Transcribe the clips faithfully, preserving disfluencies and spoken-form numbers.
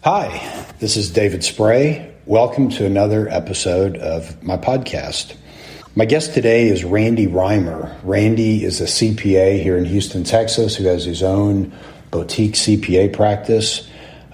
Hi, this is David Spray. Welcome to another episode of my podcast. My guest today is Randy Reimer. Randy is a C P A here in Houston, Texas, who has his own boutique C P A practice.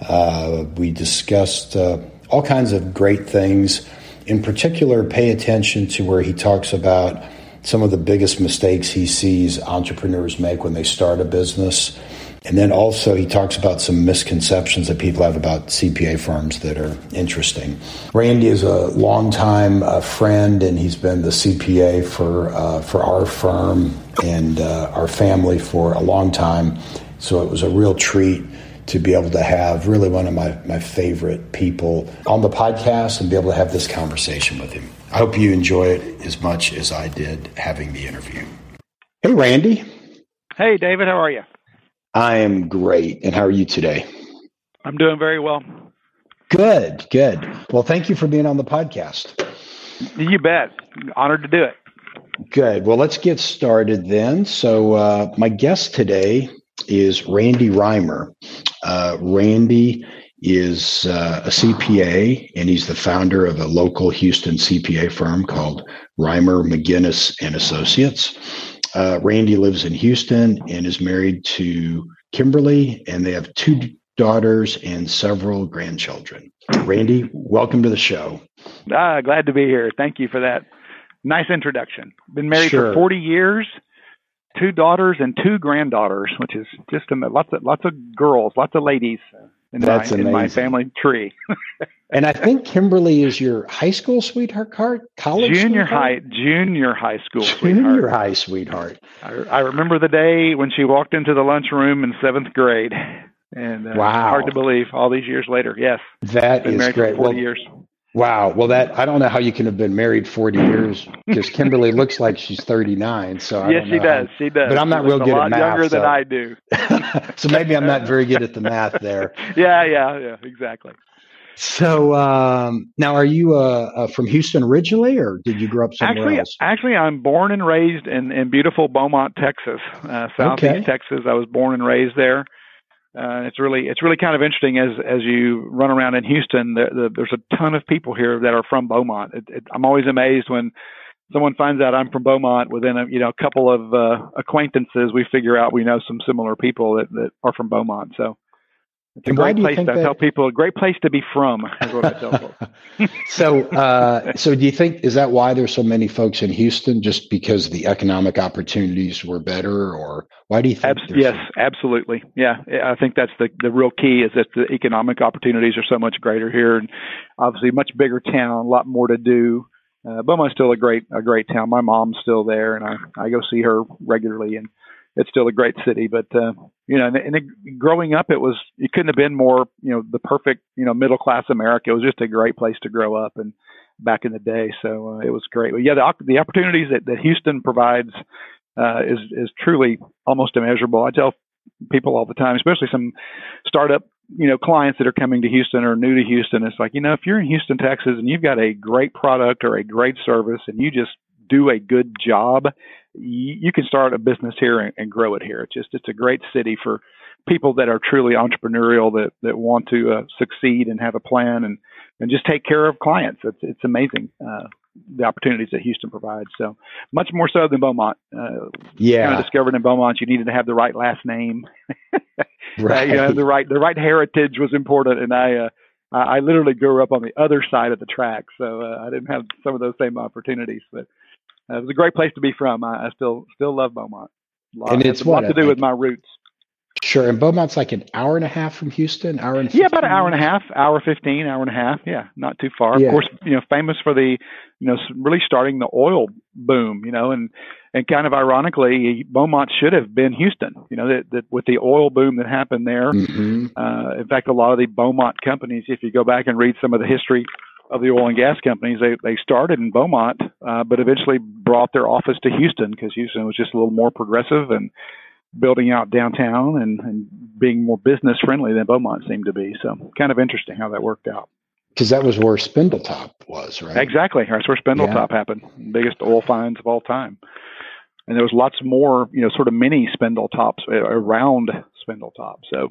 Uh, we discussed uh, all kinds of great things. In particular, pay attention to where he talks about some of the biggest mistakes he sees entrepreneurs make when they start a business. And then also he talks about some misconceptions that people have about C P A firms that are interesting. Randy is a longtime uh, friend, and he's been the C P A for uh, for our firm and uh, our family for a long time. So it was a real treat to be able to have really one of my, my favorite people on the podcast and be able to have this conversation with him. I hope you enjoy it as much as I did having the interview. Hey, Randy. Hey, David. How are you? I am great. And how are you today? I'm doing very well. Good, good. Well, thank you for being on the podcast. You bet. Honored to do it. Good. Well, let's get started then. So uh, my guest today is Randy Reimer. Uh, Randy is uh, a C P A, and he's the founder of a local Houston C P A firm called Reimer, McGinnis and Associates. Uh, Randy lives in Houston and is married to Kimberly, and they have two daughters and several grandchildren. Randy, welcome to the show. Ah, glad to be here. Thank you for that nice introduction. Been married Sure. for forty years, two daughters and two granddaughters, which is just a, lots of lots of girls, lots of ladies in, That's my, in my amazing. family tree. And I think Kimberly is your high school sweetheart, college junior sweetheart? high, junior high school Junior sweetheart. high sweetheart. I, I remember the day when she walked into the lunchroom in seventh grade, and uh, Wow. hard to believe all these years later. Yes, That been is married great. for forty Well, years. wow. Well, that I don't know how you can have been married forty years because Kimberly looks like she's thirty-nine. So I Yes, don't she know does. how- She does. But I'm not She real looks good a at lot math, younger than so- I do. So maybe I'm not very good at the math there. Yeah, yeah, yeah, exactly. So um, now, are you uh, uh, from Houston originally, or did you grow up somewhere Actually, else? actually, I'm born and raised in, in beautiful Beaumont, Texas, uh, southeast Okay. Texas. I was born and raised there. Uh, it's really it's really kind of interesting as as you run around in Houston. There, the, there's a ton of people here that are from Beaumont. It, it, I'm always amazed when someone finds out I'm from Beaumont. Within a you know a couple of uh, acquaintances, we figure out we know some similar people that, that are from Beaumont. So it's a And why great do you place think to that- tell people. A great place to be from is what I tell folks. So, uh, so do you think is that why there's so many folks in Houston? Just because the economic opportunities were better, or why do you think? Abs- there's yes, so- absolutely. Yeah, I think that's the the real key is that the economic opportunities are so much greater here, and obviously much bigger town, a lot more to do. Uh, Beaumont's still a great a great town. My mom's still there, and I I go see her regularly, and it's still a great city. But uh, you know, and, and it, growing up, it was it couldn't have been more you know the perfect you know middle class America. It was just a great place to grow up, and back in the day, so uh, it was great. But yeah, the the opportunities that, that Houston provides. Uh, is is truly almost immeasurable. I tell people all the time, especially some startup, you know, clients that are coming to Houston or new to Houston. It's like, you know, if you're in Houston, Texas, and you've got a great product or a great service, and you just do a good job, you, you can start a business here and, and grow it here. It's just it's a great city for people that are truly entrepreneurial that that want to uh, succeed and have a plan and and just take care of clients. It's it's amazing. Uh, the opportunities that Houston provides. So much more so than Beaumont. Uh, Yeah. kind of discovered in Beaumont, you needed to have the right last name. Right. Uh, you know, the right, the right heritage was important. And I, uh, I literally grew up on the other side of the track. So uh, I didn't have some of those same opportunities, but uh, it was a great place to be from. I, I still, still love Beaumont. A lot, And has it's a lot what, to do like- with my roots. Sure. And Beaumont's like an hour and a half from Houston, hour and Yeah, about an fifteen hour and a half, hour fifteen, hour and a half. Yeah, not too far. Yeah. Of course, you know, famous for the, you know, s- really starting the oil boom. You know, and and kind of ironically, Beaumont should have been Houston. You know, that, that with the oil boom that happened there. hmm Uh, in fact, a lot of the Beaumont companies, if you go back and read some of the history of the oil and gas companies, they they started in Beaumont, uh, but eventually brought their office to Houston because Houston was just a little more progressive and building out downtown and, and being more business friendly than Beaumont seemed to be. So kind of interesting how that worked out. Because that was where Spindletop was, right? Exactly. That's where Spindletop Yeah. happened. Biggest oil finds of all time. And there was lots more, you know, sort of mini Spindletops around Spindletop. So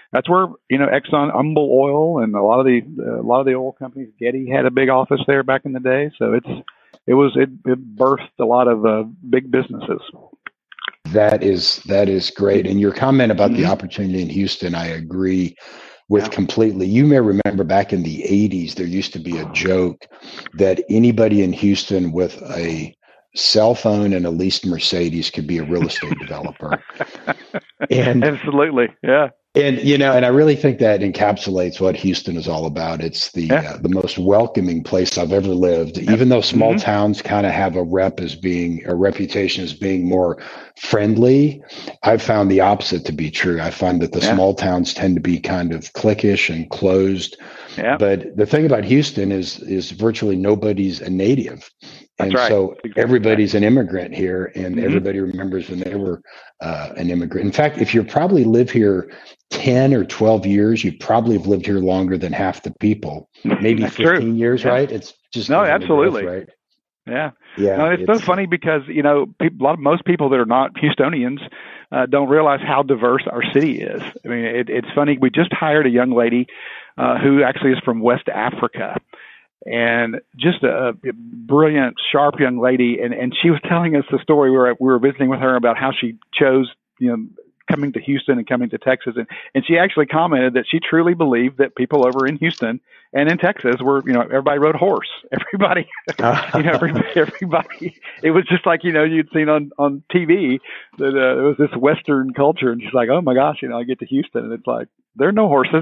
that's where, you know, Exxon, Humble Oil, and a lot of the uh, a lot of the oil companies. Getty had a big office there back in the day, so it's it was it, it birthed a lot of uh, big businesses. That is that is great. And your comment about mm-hmm. the opportunity in Houston, I agree with yeah. completely. You may remember back in the eighties, there used to be a joke that anybody in Houston with a cell phone and a leased Mercedes could be a real estate developer. And absolutely, yeah. And, you know, and I really think that encapsulates what Houston is all about. It's the yeah. uh, the most welcoming place I've ever lived, yeah. even though small mm-hmm. towns kind of have a rep as being a reputation as being more friendly. I've found the opposite to be true. I find that the yeah. small towns tend to be kind of cliquish and closed. Yeah. But the thing about Houston is is virtually nobody's a native. And That's right. so exactly. everybody's an immigrant here, and mm-hmm. everybody remembers when they were uh, an immigrant. In fact, if you probably live here ten or twelve years, you probably have lived here longer than half the people, maybe That's fifteen true. years, yeah. right? It's just no, absolutely. Growth, right? Yeah. Yeah. No, it's, it's so funny because, you know, people, a lot of most people that are not Houstonians uh, don't realize how diverse our city is. I mean, it, it's funny. We just hired a young lady uh, who actually is from West Africa. And just a, a brilliant, sharp young lady. And, and she was telling us the story where we were visiting with her about how she chose, you know, coming to Houston and coming to Texas. And, and she actually commented that she truly believed that people over in Houston and in Texas were, you know, everybody rode horse. Everybody, you know, everybody, everybody, it was just like, you know, you'd seen on, on T V that uh, it was this Western culture. And she's like, oh my gosh, you know, I get to Houston and it's like, there are no horses.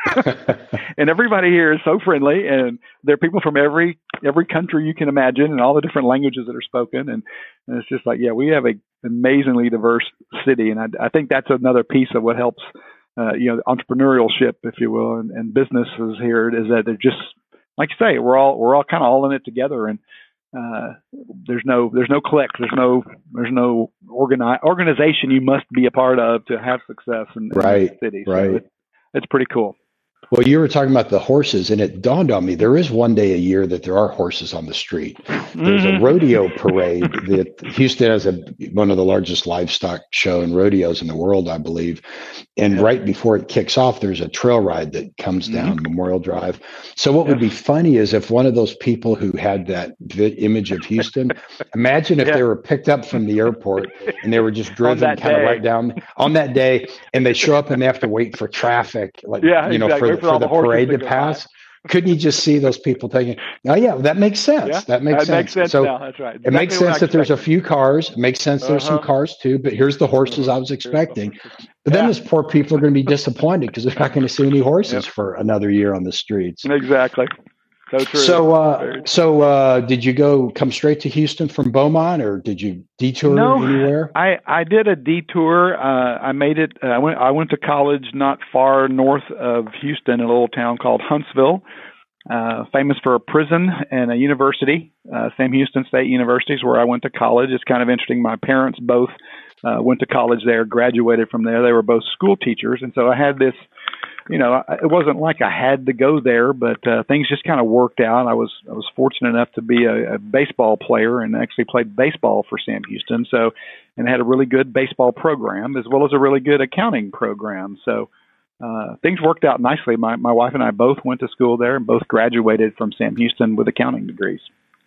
And everybody here is so friendly, and there are people from every every country you can imagine and all the different languages that are spoken. And, and it's just like, yeah, we have a amazingly diverse city. And I, I think that's another piece of what helps, uh, you know, entrepreneurship, if you will, and, and businesses here is that they're just, like you say, we're all, we're all kind of all in it together. And uh, there's no, there's no clique. There's no, there's no organi- organization you must be a part of to have success in, in right, the city. Right. So it, it's pretty cool. Well, you were talking about the horses, and it dawned on me there is one day a year that there are horses on the street. There's a rodeo parade that Houston has a one of the largest livestock show and rodeos in the world, I believe. And yeah. right before it kicks off, there's a trail ride that comes down mm-hmm. Memorial Drive. So what yeah. would be funny is if one of those people who had that vi- image of Houston, imagine if yeah. they were picked up from the airport and they were just driven kind of right down on that day, and they show up and they have to wait for traffic, like yeah, you know, exactly. for, for, for the parade to pass. By. Couldn't you just see those people taking? Oh yeah, that makes sense. Yeah, that makes that sense. Makes sense so now. That's right. Exactly it makes sense that there's a few cars. It makes sense there's uh-huh. some cars too. But here's the horses I was expecting. But then yeah. those poor people are going to be disappointed because they're not going to see any horses yep. for another year on the streets. Exactly. So true. So, uh, so uh, did you go come straight to Houston from Beaumont, or did you detour no, anywhere? I, I did a detour. Uh, I made it. Uh, I went. I went to college not far north of Houston, in a little town called Huntsville, uh, famous for a prison and a university. Uh, Sam Houston State University is where I went to college. It's kind of interesting. My parents both uh, went to college there, graduated from there. They were both school teachers, and so I had this. You know, it wasn't like I had to go there, but uh, things just kind of worked out. I was I was fortunate enough to be a, a baseball player and actually played baseball for Sam Houston. So, and had a really good baseball program as well as a really good accounting program. So, uh, things worked out nicely. My my wife and I both went to school there and both graduated from Sam Houston with accounting degrees.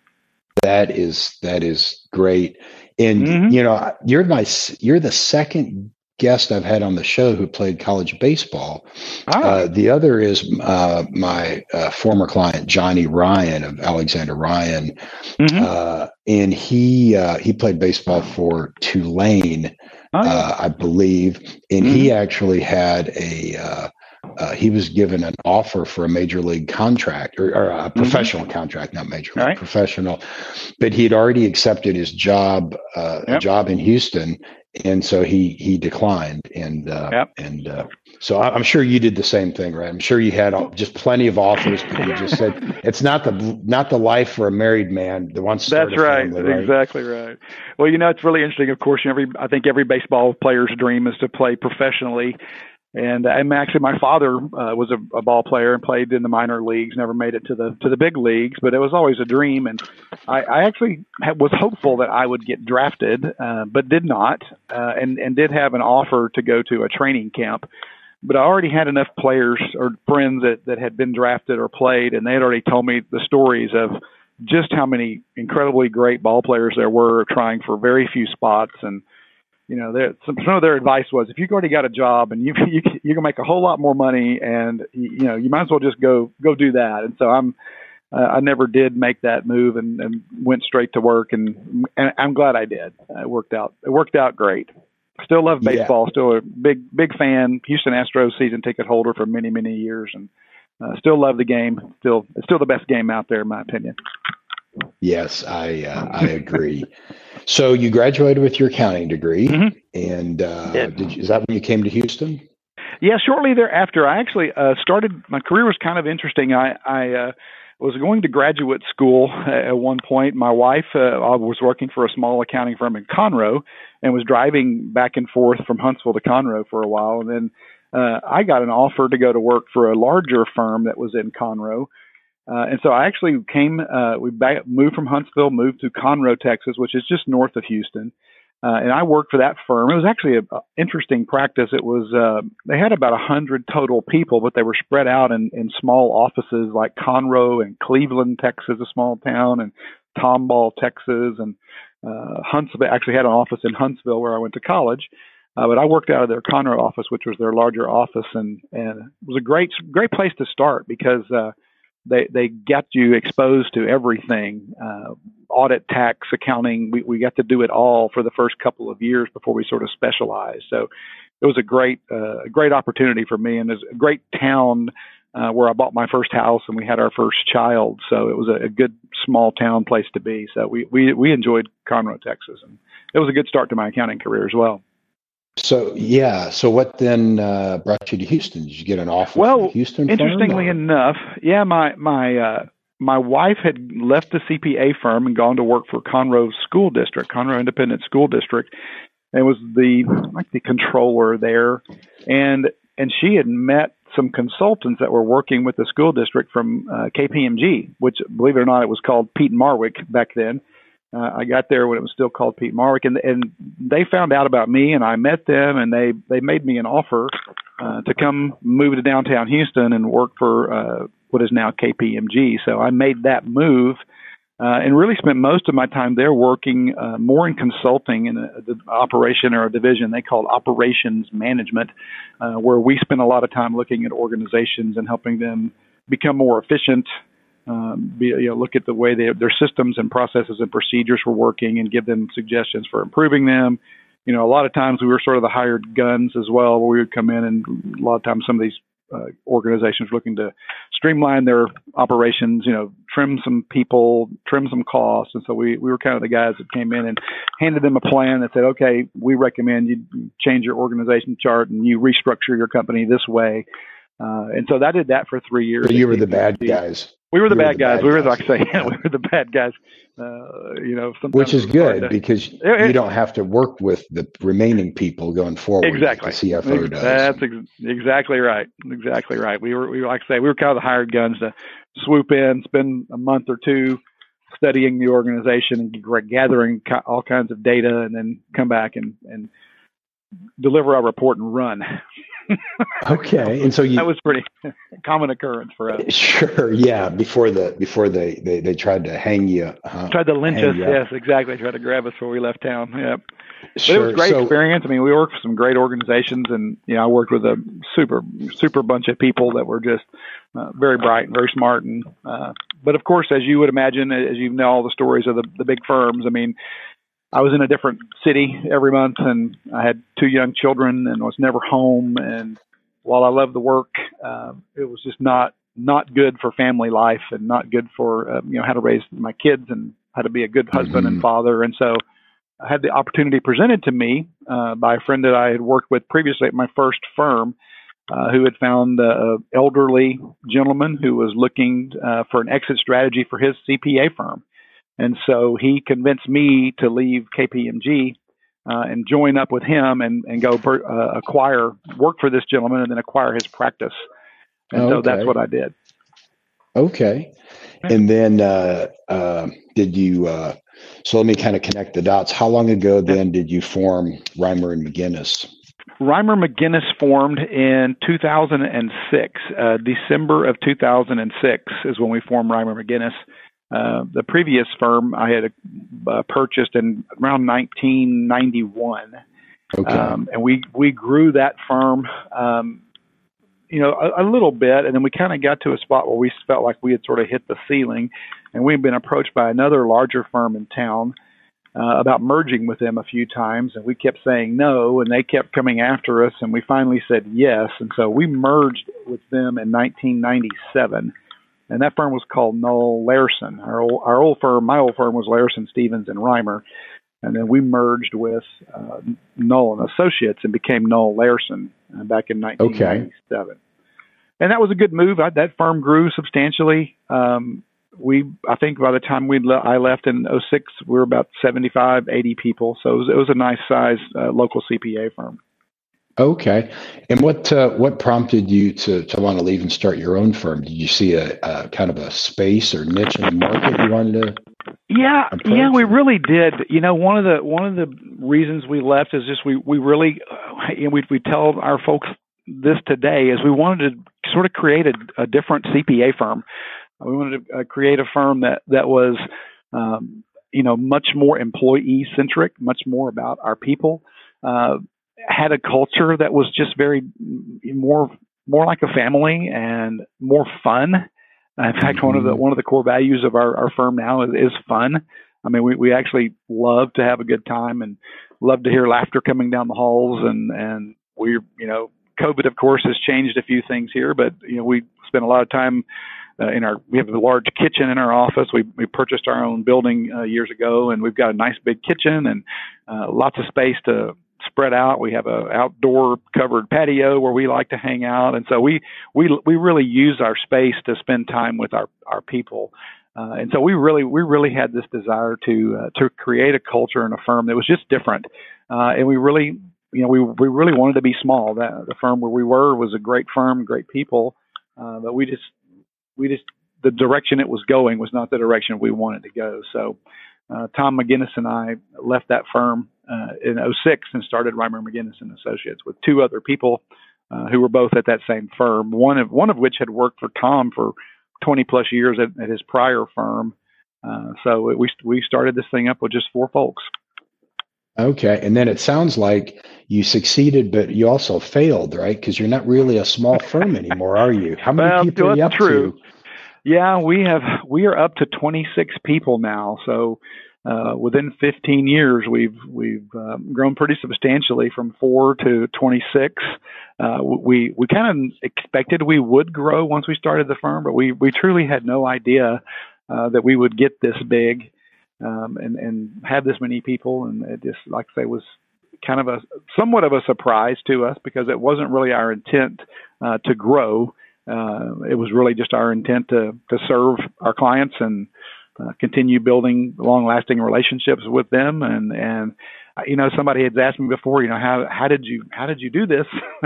That is that is great, and mm-hmm. you know, you're my you're the second guest I've had on the show who played college baseball. Ah. Uh, the other is uh, my uh, former client, Johnny Ryan of Alexander Ryan. Mm-hmm. Uh, and he uh, he played baseball for Tulane, oh, yeah. uh, I believe. And mm-hmm. he actually had a, uh, uh, he was given an offer for a major league contract or, or a professional mm-hmm. contract, not major league, right. professional. But he'd already accepted his job, uh, yep. a job in Houston. And so he he declined, and uh, yep. and uh, so I'm sure you did the same thing, right? I'm sure you had just plenty of offers, but you just said it's not the not the life for a married man that wants to start That's a right. family, right? Exactly right. Well, you know, it's really interesting. Of course, every I think every baseball player's dream is to play professionally. And, and actually, my father uh, was a, a ball player and played in the minor leagues. Never made it to the to the big leagues, but it was always a dream. And I, I actually ha- was hopeful that I would get drafted, uh, but did not, uh, and and did have an offer to go to a training camp but I already had enough players or friends that, that had been drafted or played, and they had already told me the stories of just how many incredibly great ball players there were trying for very few spots. And, you know, some, some of their advice was, if you've already got a job and you, you, you can make a whole lot more money, and, you know, you might as well just go, go do that. And so I'm, uh, I never did make that move and, and went straight to work. And, and I'm glad I did. It worked out. It worked out great. Still love baseball. Yeah. Still a big, big fan. Houston Astros season ticket holder for many, many years, and uh, still love the game. Still, it's still the best game out there, in my opinion. Yes, I uh, I agree. So you graduated with your accounting degree, mm-hmm. and uh, yeah. did you, is that when you came to Houston? Yeah, shortly thereafter. I actually uh, started. My career was kind of interesting. I, I uh, was going to graduate school at one point. My wife uh, I was working for a small accounting firm in Conroe, and was driving back and forth from Huntsville to Conroe for a while. And then uh, I got an offer to go to work for a larger firm that was in Conroe. Uh, and so I actually came, uh, we back, moved from Huntsville, moved to Conroe, Texas, which is just north of Houston. Uh, and I worked for that firm. It was actually an interesting practice. It was, uh, they had about a hundred total people, but they were spread out in, in small offices like Conroe and Cleveland, Texas, a small town, and Tomball, Texas, and Uh, Huntsville actually had an office in Huntsville where I went to college, uh, but I worked out of their Conroe office, which was their larger office, and, and it was a great great place to start because uh, they they got you exposed to everything, uh, audit, tax, accounting. We we got to do it all for the first couple of years before we sort of specialized. So it was a great uh, great opportunity for me, and it's a great town. Uh, where I bought my first house and we had our first child. So it was a, a good small town place to be. So we, we, we enjoyed Conroe, Texas, and it was a good start to my accounting career as well. So, yeah. So what then uh, brought you to Houston? Did you get an offer well, from Houston? Interestingly firm, enough, yeah, my, my, uh, my wife had left the C P A firm and gone to work for Conroe School District, Conroe Independent School District, and was the, like the controller there. And, and she had met some consultants that were working with the school district from uh, K P M G, which, believe it or not, it was called Peat Marwick back then. Uh, I got there when it was still called Peat Marwick, and, and they found out about me, and I met them, and they, they made me an offer uh, to come move to downtown Houston and work for uh, what is now K P M G. So I made that move uh, and really spent most of my time there working uh, more in consulting in a, the operation or a division they called operations management, uh, where we spent a lot of time looking at organizations and helping them become more efficient, um, be, you know, look at the way they, their systems and processes and procedures were working and give them suggestions for improving them. You know, a lot of times we were sort of the hired guns as well, where we would come in, and a lot of times some of these Uh, organizations looking to streamline their operations, you know, trim some people, trim some costs. And so we, we were kind of the guys that came in and handed them a plan that said, okay, we recommend you change your organization chart and you restructure your company this way. Uh, and so I did that for three years. So you were the bad guys. We were the you bad were the guys. Bad we were, guys. like I say, yeah, we were the bad guys. Uh, you know, which is good to, because it, it, you don't have to work with the remaining people going forward. Exactly. Like the C F O does. That's ex- exactly right. Exactly right. We were, we were, like I say, we were kind of the hired guns to swoop in, spend a month or two studying the organization and gathering all kinds of data, and then come back and, and deliver our report and run. Okay, and so you, that was pretty common occurrence for us. Sure, yeah. Before the before they, they, they tried to hang you, uh, tried to lynch us. Yes, exactly. Tried to grab us before we left town. Yep. But sure. It was a great so, experience. I mean, we worked with some great organizations, and you know, I worked with a super super bunch of people that were just uh, very bright and very smart. And uh, but of course, as you would imagine, as you know all the stories of the the big firms, I mean, I was in a different city every month, and I had two young children and was never home. And while I loved the work, uh, it was just not, not good for family life, and not good for, uh, you know, how to raise my kids and how to be a good husband mm-hmm. and father. And so I had the opportunity presented to me uh, by a friend that I had worked with previously at my first firm, uh, who had found an elderly gentleman who was looking uh, for an exit strategy for his C P A firm. And so he convinced me to leave K P M G uh, and join up with him and, and go per, uh, acquire, work for this gentleman and then acquire his practice. And okay. so that's what I did. Okay. And then uh, uh, did you, uh, so let me kind of connect the dots. How long ago then did you form Reimer and McGinnis? Reimer McGinnis formed in two thousand six. Uh, December of two thousand six is when we formed Reimer McGinnis. Uh, the previous firm I had uh, purchased in around nineteen ninety-one. Okay. Um, and we, we grew that firm, um, you know, a, a little bit. And then we kind of got to a spot where we felt like we had sort of hit the ceiling, and we've been approached by another larger firm in town uh, about merging with them a few times. And we kept saying no, and they kept coming after us. And we finally said yes. And so we merged with them in nineteen ninety-seven. And that firm was called Noel Larson. Our old, our old firm, my old firm was Larson, Stevens, and Reimer. And then we merged with uh, Noel and Associates and became Noel Larson uh, back in nineteen ninety-seven. Okay. And that was a good move. I, that firm grew substantially. Um, we, I think by the time we le- I left in oh six, we were about seventy-five, eighty people. So it was, it was a nice size uh, local C P A firm. Okay. And what uh, what prompted you to, to want to leave and start your own firm? Did you see a, a kind of a space or niche in the market you wanted to? Yeah, approach? yeah, we really did. You know, one of the one of the reasons we left is just we we really, and we we tell our folks this today, is we wanted to sort of create a, a different C P A firm. We wanted to uh, create a firm that that was, um, you know, much more employee centric, much more about our people. Uh, had a culture that was just very more more like a family and more fun. In fact, mm-hmm. one of the one of the core values of our, our firm now is, is fun. I mean, we, we actually love to have a good time and love to hear laughter coming down the halls. And and we, you know, COVID of course has changed a few things here, but you know, we spend a lot of time uh, in our. We have a large kitchen in our office. We we purchased our own building uh, years ago, and we've got a nice big kitchen and uh, lots of space to spread out. We have a outdoor covered patio where we like to hang out. And so we, we, we really use our space to spend time with our, our people. Uh, and so we really, we really had this desire to, uh, to create a culture and a firm that was just different. Uh, and we really, you know, we, we really wanted to be small. That the firm where we were was a great firm, great people. Uh, but we just, we just, the direction it was going was not the direction we wanted to go. So, uh, Tom McGinnis and I left that firm Uh, in oh six and started Reimer McGinnis and Associates with two other people uh, who were both at that same firm. One of one of which had worked for Tom for twenty plus years at, at his prior firm. Uh, so we we started this thing up with just four folks. Okay, and then it sounds like you succeeded, but you also failed, right? Because you're not really a small firm anymore, are you? How many well, people are you up true. to? Yeah, we have we are up to twenty-six people now. So. Uh, within fifteen years, we've we've uh, grown pretty substantially from four to twenty-six. Uh, we we kind of expected we would grow once we started the firm, but we we truly had no idea uh, that we would get this big um, and and have this many people. And it just, like I say, was kind of a somewhat of a surprise to us because it wasn't really our intent uh, to grow. Uh, it was really just our intent to to serve our clients and Uh, continue building long-lasting relationships with them, and and uh, you know, somebody had asked me before, you know, how how did you how did you do this?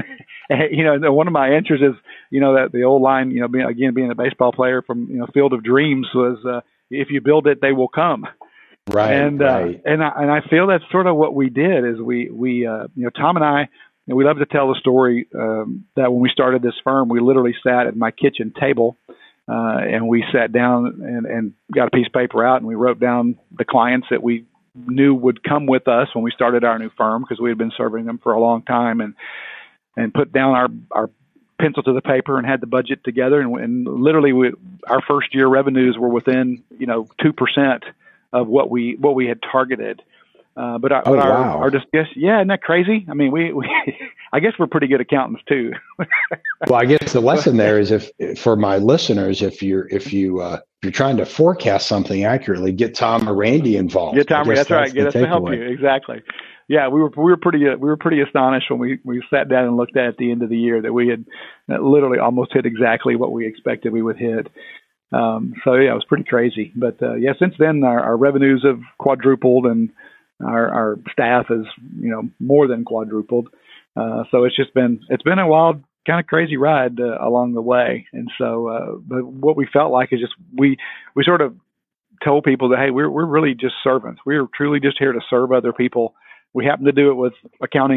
You know, and one of my answers is, you know, that the old line, you know, being, again being a baseball player from you know Field of Dreams was, uh, if you build it, they will come. Right. And right. Uh, and I and I feel that's sort of what we did. Is we we uh, you know Tom and I, you know, we love to tell the story um, that when we started this firm, we literally sat at my kitchen table. Uh, and we sat down and, and got a piece of paper out, and we wrote down the clients that we knew would come with us when we started our new firm, because we had been serving them for a long time, and and put down our, our pencil to the paper and had the budget together. And, and literally, we, our first year revenues were within you know two percent of what we what we had targeted. Uh, but our, oh, but our, wow. our discuss, yeah, isn't that crazy? I mean, we, we I guess we're pretty good accountants too. Well, I guess the lesson there is, if for my listeners, if you're if you uh, if you're trying to forecast something accurately, get Tom or Randy involved. Get Tom, that's, that's right. Get us to help away. you. Exactly. Yeah, we were we were pretty uh, we were pretty astonished when we, we sat down and looked at at the end of the year that we had uh, literally almost hit exactly what we expected we would hit. Um, so yeah, it was pretty crazy. But uh, yeah, since then our, our revenues have quadrupled, and Our, our staff is, you know, more than quadrupled. Uh, so it's just been, it's been a wild, kind of crazy ride uh, along the way. And so, uh, but what we felt like is just, we, we sort of told people that, hey, we're, we're really just servants. We're truly just here to serve other people. We happen to do it with accounting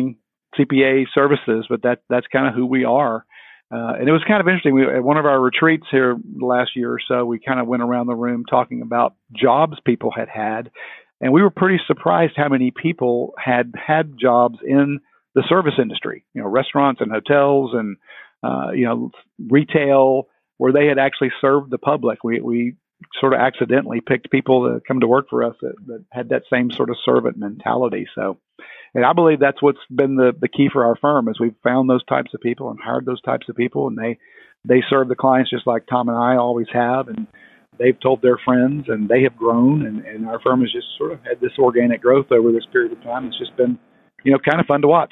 C P A services, but that that's kind of who we are. Uh, and it was kind of interesting. We, at one of our retreats here last year or so, we kind of went around the room talking about jobs people had had. And we were pretty surprised how many people had had jobs in the service industry, you know, restaurants and hotels and, uh, you know, retail, where they had actually served the public. We, we sort of accidentally picked people to come to work for us that, that had that same sort of servant mentality. So, and I believe that's what's been the, the key for our firm, is we've found those types of people and hired those types of people, and they, they serve the clients just like Tom and I always have, and they've told their friends, and they have grown, and, and our firm has just sort of had this organic growth over this period of time. It's just been, you know, kind of fun to watch.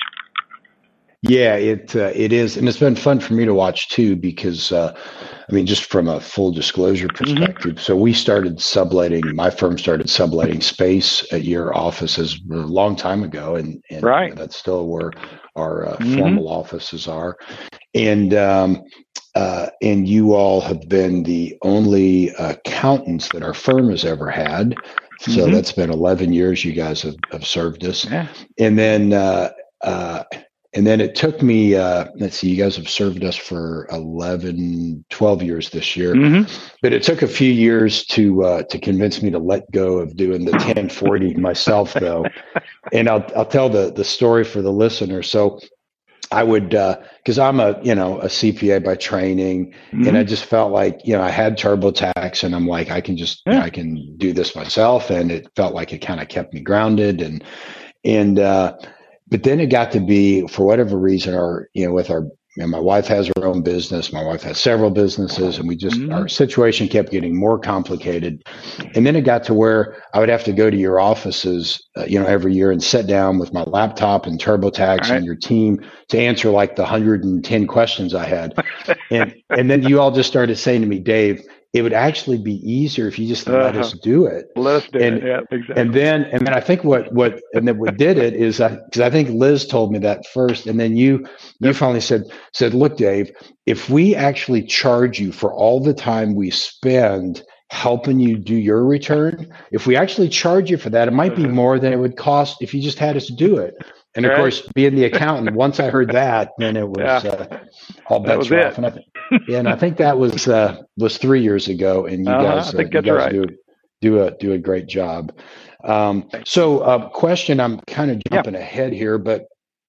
Yeah, it uh, it is, and it's been fun for me to watch too, because uh, I mean, just from a full disclosure perspective. Mm-hmm. So we started subletting. My firm started subletting space at your offices a long time ago, and, and right. you know, that's still where our uh, mm-hmm. formal offices are. And um, uh, and you all have been the only accountants that our firm has ever had. So mm-hmm. that's been eleven years you guys have, have served us, yeah. and then. Uh, uh, And then it took me, uh, let's see, you guys have served us for eleven, twelve years this year, mm-hmm. but it took a few years to uh, to convince me to let go of doing the ten forty myself, though. And I'll I'll tell the the story for the listener. So I would, because uh, I'm a, you know, a C P A by training, mm-hmm. and I just felt like, you know, I had TurboTax, and I'm like, I can just, yeah. you know, I can do this myself. And it felt like it kind of kept me grounded. And, and, uh, But then it got to be, for whatever reason, our, you know, with our, you know, my wife has her own business. My wife has several businesses, and we just, mm-hmm. our situation kept getting more complicated. And then it got to where I would have to go to your offices, uh, you know, every year and sit down with my laptop and TurboTax right. and your team to answer like the one hundred ten questions I had. and, and then you all just started saying to me, Dave, it would actually be easier if you just let uh-huh. us do it. Let us do and, it. Yeah, exactly. And then, and then I think what, what, and then what did it is, because I, I think Liz told me that first, and then you, you yep. finally said, said, look, Dave, if we actually charge you for all the time we spend helping you do your return, if we actually charge you for that, it might uh-huh. be more than it would cost if you just had us do it. And of right. course, being the accountant, once I heard that, then it was yeah. uh, all bets were off. And I, th- yeah, and I think that was uh, was three years ago, and you uh-huh, guys, I think uh, you that's guys right. do do a do a great job. Um, so, uh, question: I'm kind of jumping yeah. ahead here, but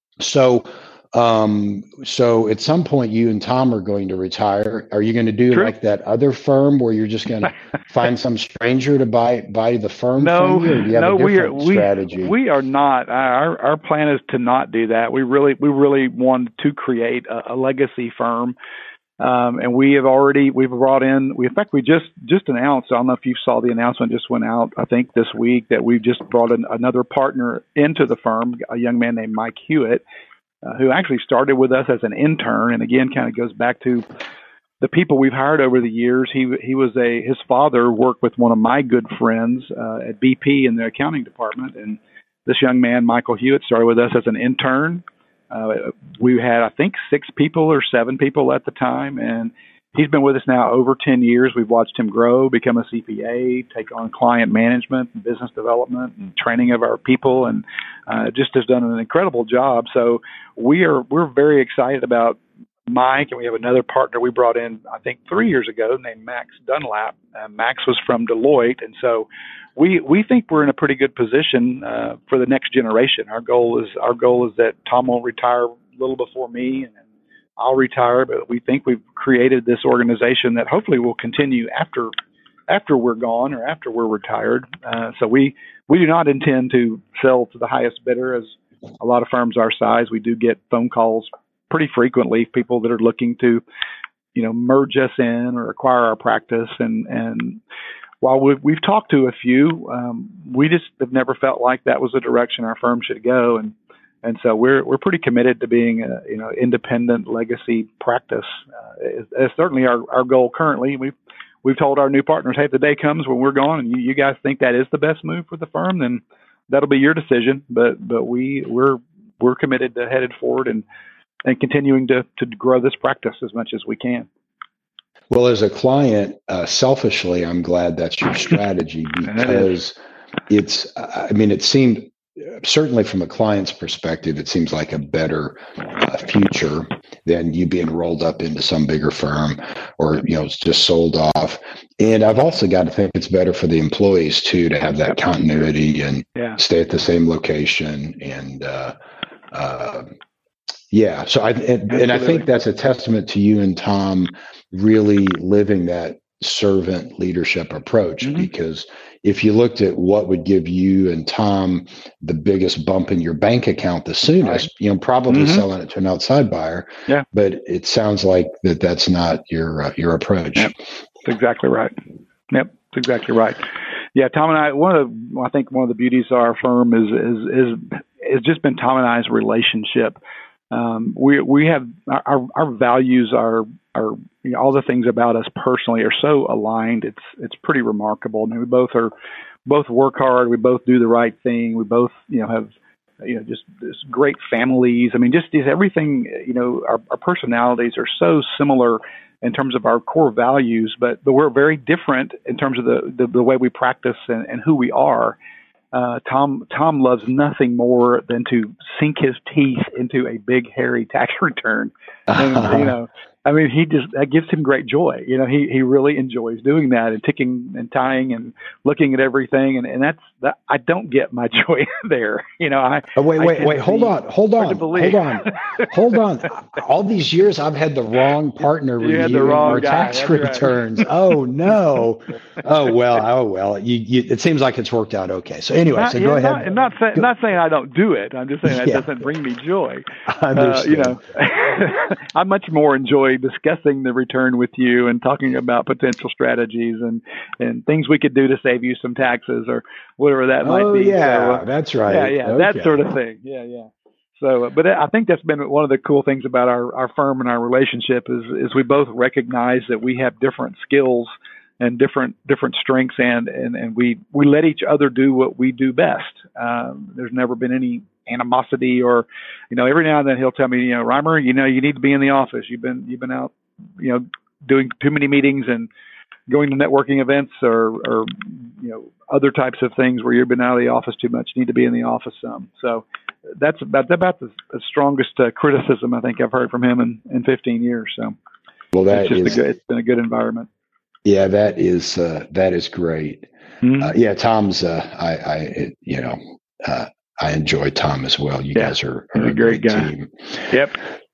so um, so at some point, you and Tom are going to retire. Are you going to do True. like that other firm where you're just going to find some stranger to buy buy the firm? No, from you, or do you have no, a we are different strategy? we we are not. Our our plan is to not do that. We really we really want to create a, a legacy firm. Um, and we have already, we've brought in, we, in fact, we just, just announced, I don't know if you saw the announcement just went out, I think this week, that we've just brought in another partner into the firm, a young man named Mike Hewitt, uh, who actually started with us as an intern. And again, kind of goes back to the people we've hired over the years. He, he was a, his father worked with one of my good friends, uh, at B P in the accounting department. And this young man, Michael Hewitt, started with us as an intern. Uh, we had, I think, six people or seven people at the time, and he's been with us now over ten years. We've watched him grow, become a C P A, take on client management and business development and training of our people, and uh, just has done an incredible job. So we are we're very excited about Mike, and we have another partner we brought in, I think, three years ago named Max Dunlap. Uh, Max was from Deloitte, and so we we think we're in a pretty good position uh, for the next generation. Our goal is our goal is that Tom will retire a little before me, and I'll retire. But we think we've created this organization that hopefully will continue after after we're gone or after we're retired. Uh, so we we do not intend to sell to the highest bidder, as a lot of firms our size. We do get phone calls pretty frequently, people that are looking to, you know, merge us in or acquire our practice. And, and while we've, we've talked to a few, um, we just have never felt like that was the direction our firm should go. And, and so we're, we're pretty committed to being a, you know, independent legacy practice. Uh, it's, it's certainly our, our goal currently. We've, we've told our new partners, hey, if the day comes when we're gone and you, you guys think that is the best move for the firm, then that'll be your decision. But, but we, we're, we're committed to headed forward and, and continuing to, to grow this practice as much as we can. Well, as a client, uh, selfishly, I'm glad that's your strategy, because it's, I mean, it seemed certainly from a client's perspective, it seems like a better uh, future than you being rolled up into some bigger firm or, you know, it's just sold off. And I've also got to think it's better for the employees too, to have that continuity and yeah. stay at the same location. And, uh, uh, yeah, so I, and, and I think that's a testament to you and Tom really living that servant leadership approach, mm-hmm. because if you looked at what would give you and Tom the biggest bump in your bank account the soonest, right. you know, probably mm-hmm. selling it to an outside buyer. Yeah. But it sounds like that that's not your uh, your approach. Yep. That's exactly right. Yep, that's exactly right. Yeah, Tom and I. One of the, I think one of the beauties of our firm is is is has just been Tom and I's relationship. Um, we we have our our values are are you know, all the things about us personally are so aligned. It's it's pretty remarkable. I mean, we both are both work hard. We both do the right thing. We both you know have you know just, just great families. I mean, just, just everything. You know, our, our personalities are so similar in terms of our core values, but but we're very different in terms of the the, the way we practice and, and who we are. Uh, Tom Tom loves nothing more than to sink his teeth into a big hairy tax return. And, you know, I mean, he just that gives him great joy. You know, he, he really enjoys doing that and ticking and tying and looking at everything. And, and that's that. I don't get my joy there. You know, I oh, wait wait I wait hold on hold on hold on hold on. All these years I've had the wrong partner you reviewing our guy. tax that's returns. Right. Oh no. Oh well. Oh well. You, you it seems like it's worked out okay. So anyway, not, so yeah, go ahead. Not, not saying not saying I don't do it. I'm just saying that yeah. doesn't bring me joy. I understand. Uh, you know, I much more enjoy discussing the return with you and talking about potential strategies and, and things we could do to save you some taxes or whatever that might oh, be. yeah, so, uh, that's right. Yeah, yeah, okay. that sort of thing. Yeah, yeah. So, uh, but I think that's been one of the cool things about our, our firm and our relationship is is we both recognize that we have different skills and different different strengths, and, and, and we, we let each other do what we do best. Um, there's never been any animosity or, you know, every now and then he'll tell me, you know, Reimer, you know, you need to be in the office. You've been you've been out, you know, doing too many meetings and going to networking events or, or you know, other types of things where you've been out of the office too much. You need to be in the office some. So that's about about the, the strongest uh, criticism I think I've heard from him in, in fifteen years. So well, that it's just is, a good, it's been a good environment. Yeah, that is uh, that is great. Mm-hmm. Uh, yeah, Tom's. Uh, I, I it, you know, uh, I enjoy Tom as well. You yeah, guys are, are a great, great guy. Team. Yep.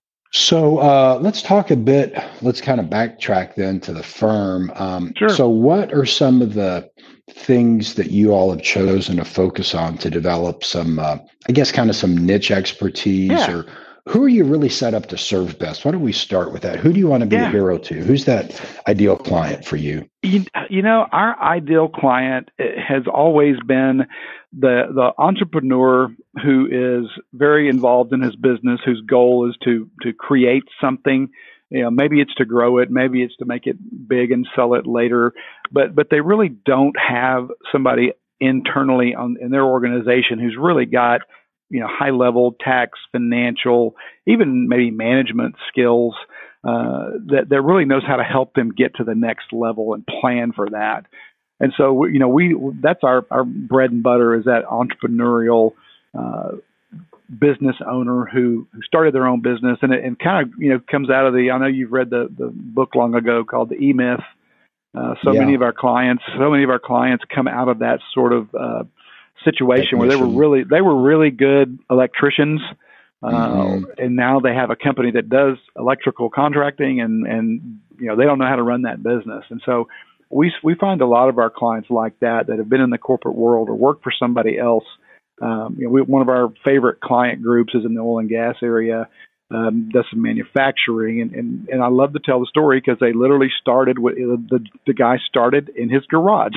So uh, let's talk a bit. Let's kind of backtrack then to the firm. Um, sure. So, what are some of the things that you all have chosen to focus on to develop some, uh, I guess, kind of some niche expertise yeah. or who are you really set up to serve best? Why don't we start with that? Who do you want to be yeah. a hero to? Who's that ideal client for you? You, you know, our ideal client has always been the the entrepreneur who is very involved in his business, whose goal is to to create something. You know, maybe it's to grow it, maybe it's to make it big and sell it later, but but they really don't have somebody internally on, in their organization who's really got, you know, high level tax, financial, even maybe management skills uh, that, that really knows how to help them get to the next level and plan for that. And so, you know, we, that's our, our bread and butter is that entrepreneurial uh, business owner who, who started their own business. And it and kind of, you know, comes out of the, I know you've read the, the book long ago called The E-Myth. Uh, so yeah. many of our clients, so many of our clients come out of that sort of uh, situation where they were really they were really good electricians, uh, mm-hmm. and now they have a company that does electrical contracting, and and you know they don't know how to run that business. And so we we find a lot of our clients like that that have been in the corporate world or worked for somebody else. Um, you know, we, one of our favorite client groups is in the oil and gas area. Um, does some manufacturing, and, and, and I love to tell the story because they literally started with the the guy started in his garage.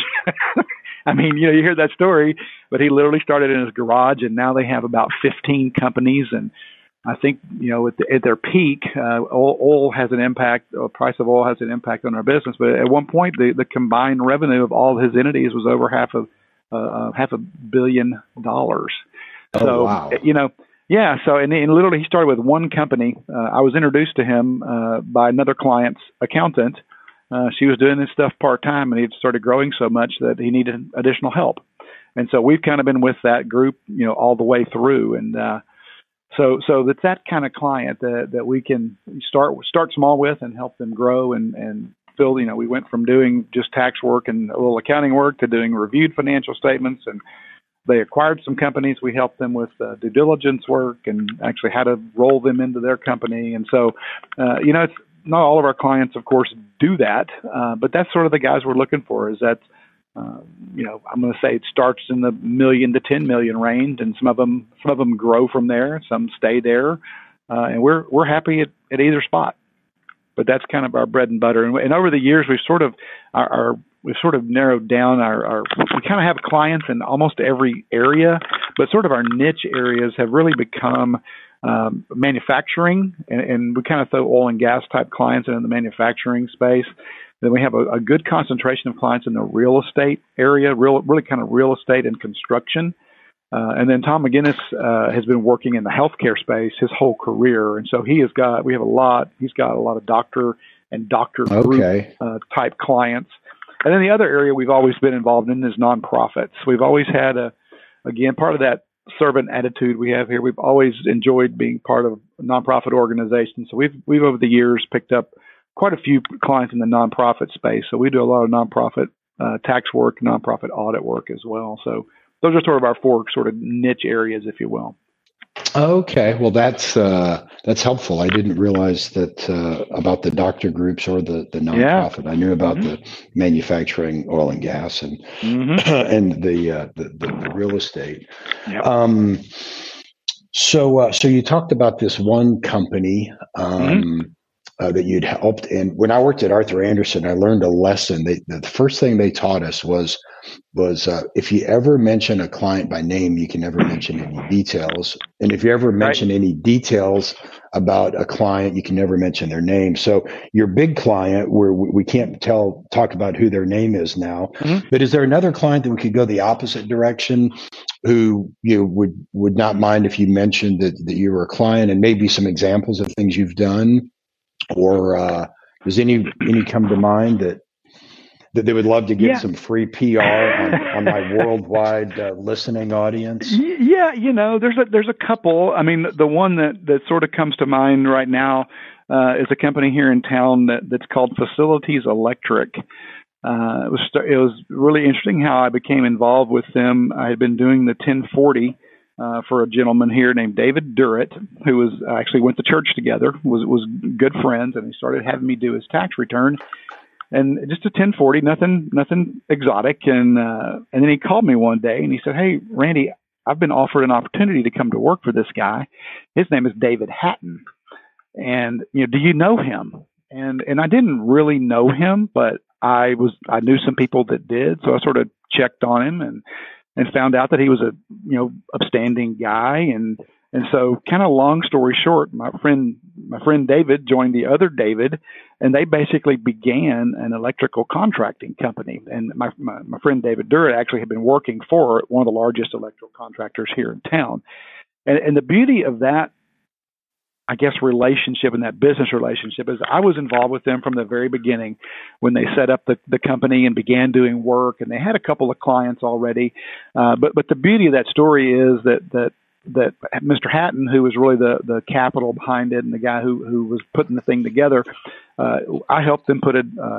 I mean, you know, you hear that story, but he literally started in his garage, and now they have about fifteen companies. And I think, you know, at, the, at their peak, uh, oil, oil has an impact, the price of oil has an impact on our business. But at one point, the, the combined revenue of all of his entities was over half a uh, half a billion dollars. Oh, so, wow. you know. Yeah, so and, and literally he started with one company. Uh, I was introduced to him uh, by another client's accountant. Uh, she was doing this stuff part-time, and he had started growing so much that he needed additional help. And so we've kind of been with that group, you know, all the way through. And uh, so so that's that kind of client that, that we can start start small with and help them grow and, and build. You know, we went from doing just tax work and a little accounting work to doing reviewed financial statements. And they acquired some companies. We helped them with uh, due diligence work and actually how to roll them into their company. And so, uh, you know, it's not all of our clients, of course, do that, uh, but that's sort of the guys we're looking for. Is that Uh, you know, I'm going to say it starts in the million to ten million range, and some of them, some of them grow from there. Some stay there, uh, and we're we're happy at, at either spot. But that's kind of our bread and butter. And, and over the years, we've sort of our, our we've sort of narrowed down our, our. We kind of have clients in almost every area, but sort of our niche areas have really become um, manufacturing, and, and we kind of throw oil and gas type clients into the manufacturing space. Then we have a, a good concentration of clients in the real estate area, real, really kind of real estate and construction. Uh, and then Tom McGinnis uh, has been working in the healthcare space his whole career. And so he has got, we have a lot, he's got a lot of doctor and doctor group okay. uh, type clients. And then the other area we've always been involved in is nonprofits. We've always had a, again, part of that servant attitude we have here. We've always enjoyed being part of nonprofit organizations. So we've, we've over the years picked up quite a few clients in the nonprofit space. So we do a lot of nonprofit uh, tax work, nonprofit audit work as well. So those are sort of our four sort of niche areas, if you will. Okay, well that's uh, that's helpful. I didn't realize that uh, about the doctor groups or the the nonprofit. Yeah. I knew about mm-hmm. the manufacturing, oil and gas, and mm-hmm. and the, uh, the, the the real estate. Yep. Um, so uh, so you talked about this one company. Um, mm-hmm. Uh, that you'd helped. And when I worked at Arthur Andersen, I learned a lesson. They, the first thing they taught us was, was uh, if you ever mention a client by name, you can never mention any details. And if you ever mention right. any details about a client, you can never mention their name. So your big client, where we, we can't tell, talk about who their name is now, mm-hmm. but is there another client that we could go the opposite direction, who you would, would not mind if you mentioned that, that you were a client, and maybe some examples of things you've done? Or uh, does any any come to mind that that they would love to get yeah. some free P R on, on my worldwide uh, listening audience? Yeah, you know, there's a there's a couple. I mean, the one that, that sort of comes to mind right now uh, is a company here in town that, that's called Facilities Electric. Uh, it was it was really interesting how I became involved with them. I had been doing the ten forty. Uh, for a gentleman here named David Durrett, who was actually went to church together, was was good friends, and he started having me do his tax return, and just a ten forty, nothing nothing exotic, and uh, and then he called me one day and he said, "Hey, Randy, I've been offered an opportunity to come to work for this guy. His name is David Hatton, and you know, do you know him?" And and I didn't really know him, but I was I knew some people that did, so I sort of checked on him and. and found out that he was a, you know, upstanding guy. And, and so kind of long story short, my friend, my friend David joined the other David, and they basically began an electrical contracting company. And my, my, my friend David Durrett actually had been working for one of the largest electrical contractors here in town. And, and the beauty of that, I guess, relationship and that business relationship is I was involved with them from the very beginning when they set up the, the company and began doing work, and they had a couple of clients already. Uh, but but the beauty of that story is that that that Mister Hatton, who was really the, the capital behind it and the guy who, who was putting the thing together, uh, I helped them put a, uh,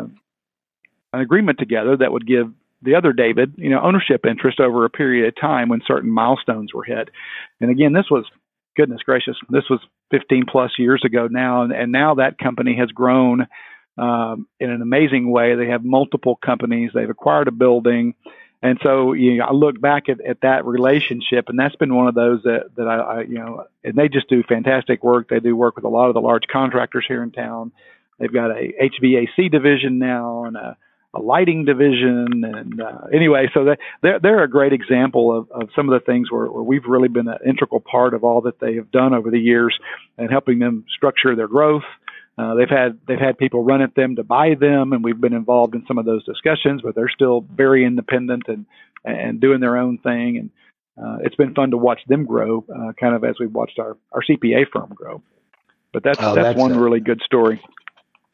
an agreement together that would give the other David, you know, ownership interest over a period of time when certain milestones were hit. And again, this was, goodness gracious, this was fifteen plus years ago now. And, and now that company has grown um, in an amazing way. They have multiple companies. They've acquired a building. And so, you know, I look back at, at that relationship, and that's been one of those that, that I, I, you know, and they just do fantastic work. They do work with a lot of the large contractors here in town. They've got a H V A C division now and a, a lighting division. And uh, anyway, so that, they're, they're a great example of, of some of the things where, where we've really been an integral part of all that they have done over the years and helping them structure their growth. Uh, they've had they've had people run at them to buy them, and we've been involved in some of those discussions, but they're still very independent and and doing their own thing. And uh, it's been fun to watch them grow, uh, kind of as we've watched our, our C P A firm grow. But that's, oh, that's, that's one a, really good story.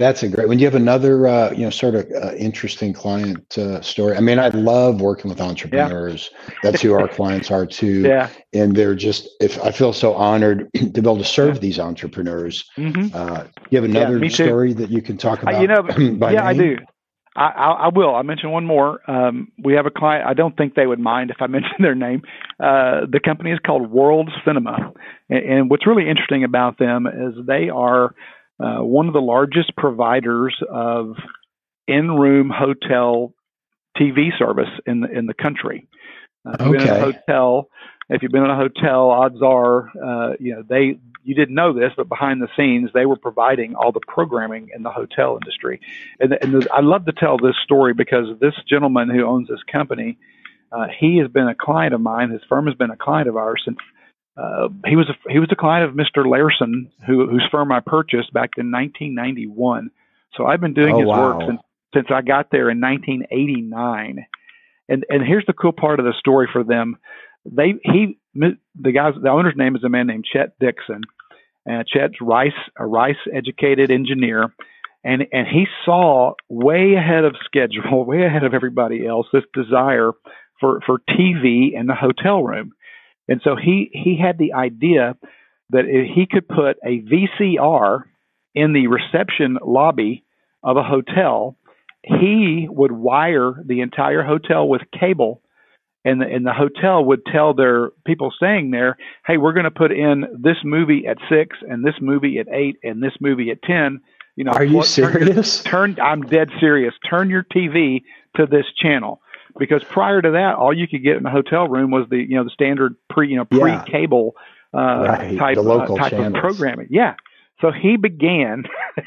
That's a great one. Do you have another, uh, you know, sort of uh, interesting client uh, story? I mean, I love working with entrepreneurs. Yeah. That's who our clients are too. Yeah. And they're just, if I feel so honored to be able to serve yeah. these entrepreneurs. Mm-hmm. Uh, you have another yeah, story that you can talk about? Uh, you know, by yeah, name? I do. I, I, I will. I mention one more. Um, we have a client. I don't think they would mind if I mention their name. Uh, the company is called World Cinema. And, and what's really interesting about them is they are Uh, one of the largest providers of in-room hotel T V service in the in the country. Uh, if you've okay. been in a hotel, if you've been in a hotel, odds are, uh, you know, they you didn't know this, but behind the scenes, they were providing all the programming in the hotel industry. And, and the, I love to tell this story because this gentleman who owns this company, uh, he has been a client of mine. His firm has been a client of ours since. Uh, he was a, he was a client of Mister Larson, who, whose firm I purchased back in nineteen ninety-one. So I've been doing oh, his wow. work since since I got there in nineteen eighty-nine. And and here's the cool part of the story for them. They he the guy's the owner's name is a man named Chet Dixon. And Chet's Rice a Rice educated engineer, and and he saw way ahead of schedule, way ahead of everybody else, this desire for for T V in the hotel room. And so he, he had the idea that if he could put a V C R in the reception lobby of a hotel, he would wire the entire hotel with cable, and the, and the hotel would tell their people staying there, hey, we're going to put in this movie at six and this movie at eight and this movie at ten. You know, are you serious? Turn, turn, I'm dead serious. Turn your T V to this channel. Because prior to that, all you could get in a hotel room was the you know the standard pre you know pre cable uh, right. type the local uh, type channels. of programming. Yeah, so he began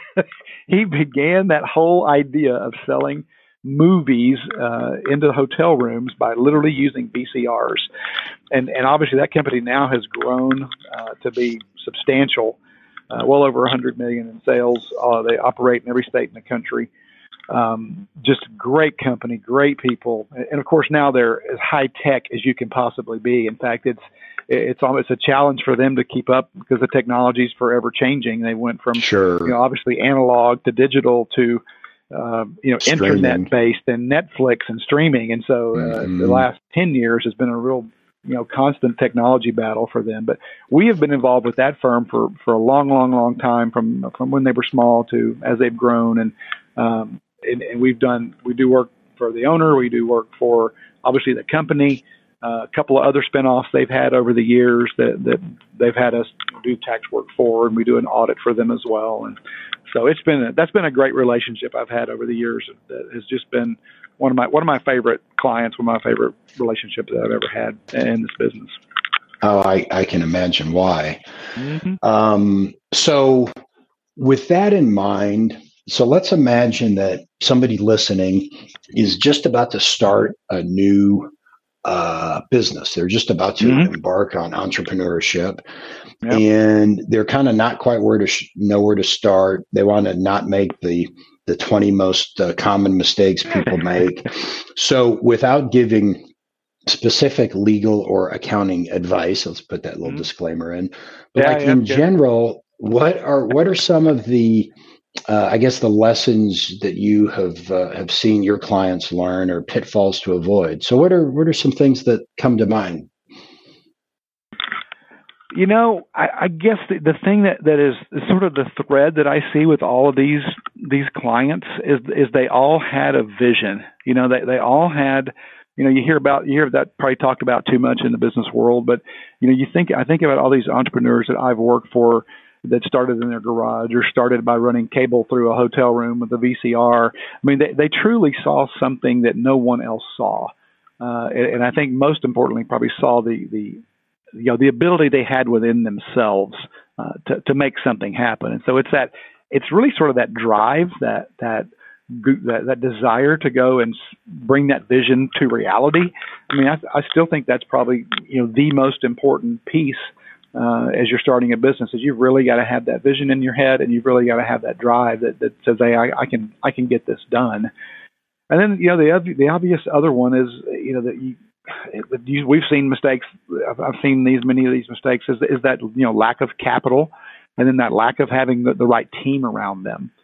he began that whole idea of selling movies uh, into hotel rooms by literally using V C Rs, and and obviously that company now has grown uh, to be substantial, uh, well over a hundred million in sales. Uh, they operate in every state in the country. Um, just great company, great people, and of course now they're as high tech as you can possibly be. In fact, it's it's almost a challenge for them to keep up because the technology is forever changing. They went from sure. you know obviously analog to digital to uh, you know streaming. internet based and Netflix and streaming, and so uh, mm-hmm. the last ten years has been a real you know constant technology battle for them. But we have been involved with that firm for for a long, long, long time from from when they were small to as they've grown and. Um, And, and we've done, we do work for the owner. We do work for obviously the company, uh, a couple of other spinoffs they've had over the years that, that they've had us do tax work for, and we do an audit for them as well. And so it's been, a, that's been a great relationship I've had over the years. That has just been one of my, one of my favorite clients, one of my favorite relationships that I've ever had in this business. Oh, I, I can imagine why. Mm-hmm. Um, so with that in mind, so let's imagine that somebody listening is just about to start a new uh, business. They're just about to mm-hmm. embark on entrepreneurship, yep. and they're kind of not quite where to sh- know where to start. They want to not make the the twenty most uh, common mistakes people make. So without giving specific legal or accounting advice, let's put that little mm-hmm. disclaimer in. But yeah, like yeah, in yeah. general, what are what are some of the Uh, I guess the lessons that you have uh, have seen your clients learn or pitfalls to avoid. So what are what are some things that come to mind? You know, I, I guess the, the thing that, that is sort of the thread that I see with all of these these clients is is they all had a vision. You know, they they all had. You know, you hear about you hear that probably talked about too much in the business world, but you know, you think I think about all these entrepreneurs that I've worked for. That started in their garage or started by running cable through a hotel room with a V C R. I mean, they, they truly saw something that no one else saw. Uh, and, and I think most importantly, probably saw the, the, you know, the ability they had within themselves uh, to, to make something happen. And so it's that, it's really sort of that drive, that, that, that, that desire to go and bring that vision to reality. I mean, I, I still think that's probably, you know, the most important piece Uh, as you're starting a business, is you've really got to have that vision in your head, and you've really got to have that drive that, that says, "Hey, I, I can, I can get this done." And then, you know, the the obvious other one is, you know, that you, you we've seen mistakes. I've, I've seen these many of these mistakes. Is is that you know lack of capital, and then that lack of having the, the right team around them.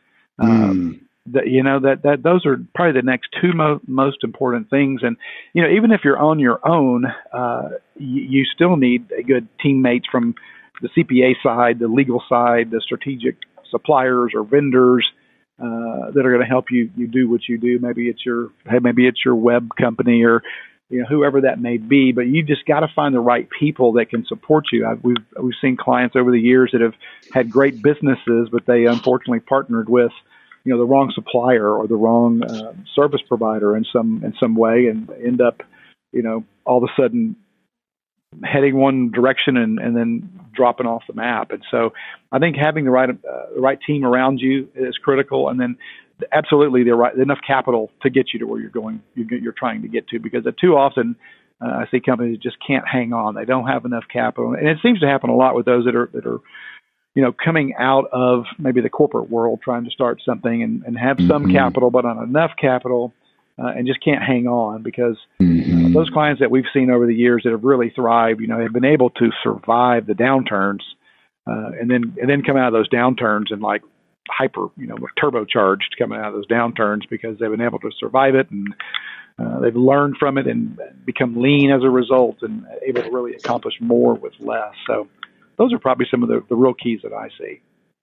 Um, that, you know, that, that those are probably the next two mo- most important things. And, you know, even if you're on your own, uh, you, you still need a good teammates from the C P A side, the legal side, the strategic suppliers or vendors uh, that are going to help you, you do what you do. Maybe it's your, hey, maybe it's your web company or, you know, whoever that may be, but you just got to find the right people that can support you. I've, we've, we've seen clients over the years that have had great businesses, but they unfortunately partnered with, you know, the wrong supplier or the wrong uh, service provider in some in some way, and end up, you know, all of a sudden heading one direction and, and then dropping off the map. And so, I think having the right uh, the right team around you is critical, and then absolutely the right enough capital to get you to where you're going, you're, you're trying to get to. Because too often, uh, I see companies just can't hang on; they don't have enough capital, and it seems to happen a lot with those that are that are. you know, coming out of maybe the corporate world, trying to start something and, and have some mm-hmm. capital, but not enough capital, uh, and just can't hang on because mm-hmm. uh, those clients that we've seen over the years that have really thrived, you know, have been able to survive the downturns, uh, and then and then come out of those downturns and like hyper, you know, turbocharged coming out of those downturns because they've been able to survive it and uh, they've learned from it and become lean as a result and able to really accomplish more with less. So. Those are probably some of the, the real keys that I see.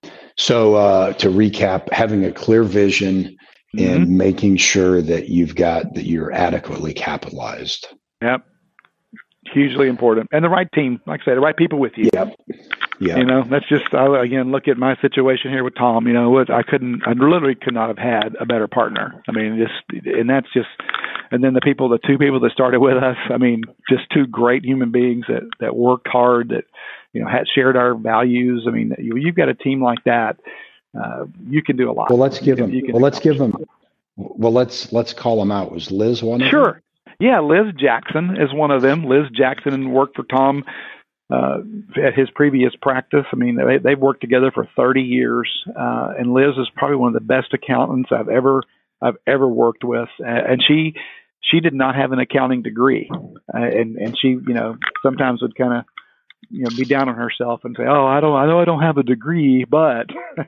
So uh, to recap, having a clear vision mm-hmm. and making sure that you've got that you're adequately capitalized. Yep. Hugely important. And the right team, like I said, the right people with you. Yep. Yeah. You know, that's just, I, again, look at my situation here with Tom, you know, what I couldn't, I literally could not have had a better partner. I mean, just, and that's just, and then the people, the two people that started with us, I mean, just two great human beings that, that worked hard, that, you know, had shared our values. I mean, you, you've got a team like that. Uh, you can do a lot. Well, let's give you them, can, can well, let's give them, well, let's, let's call them out. Was Liz one of them? Sure. Yeah. Liz Jackson is one of them. Liz Jackson worked for Tom uh, at his previous practice. I mean, they, they've worked together for thirty years. Uh, and Liz is probably one of the best accountants I've ever, I've ever worked with. And she, she did not have an accounting degree. Uh, and, and she, you know, sometimes would kind of, you know, be down on herself and say, "Oh, I don't, I know I don't have a degree, but,"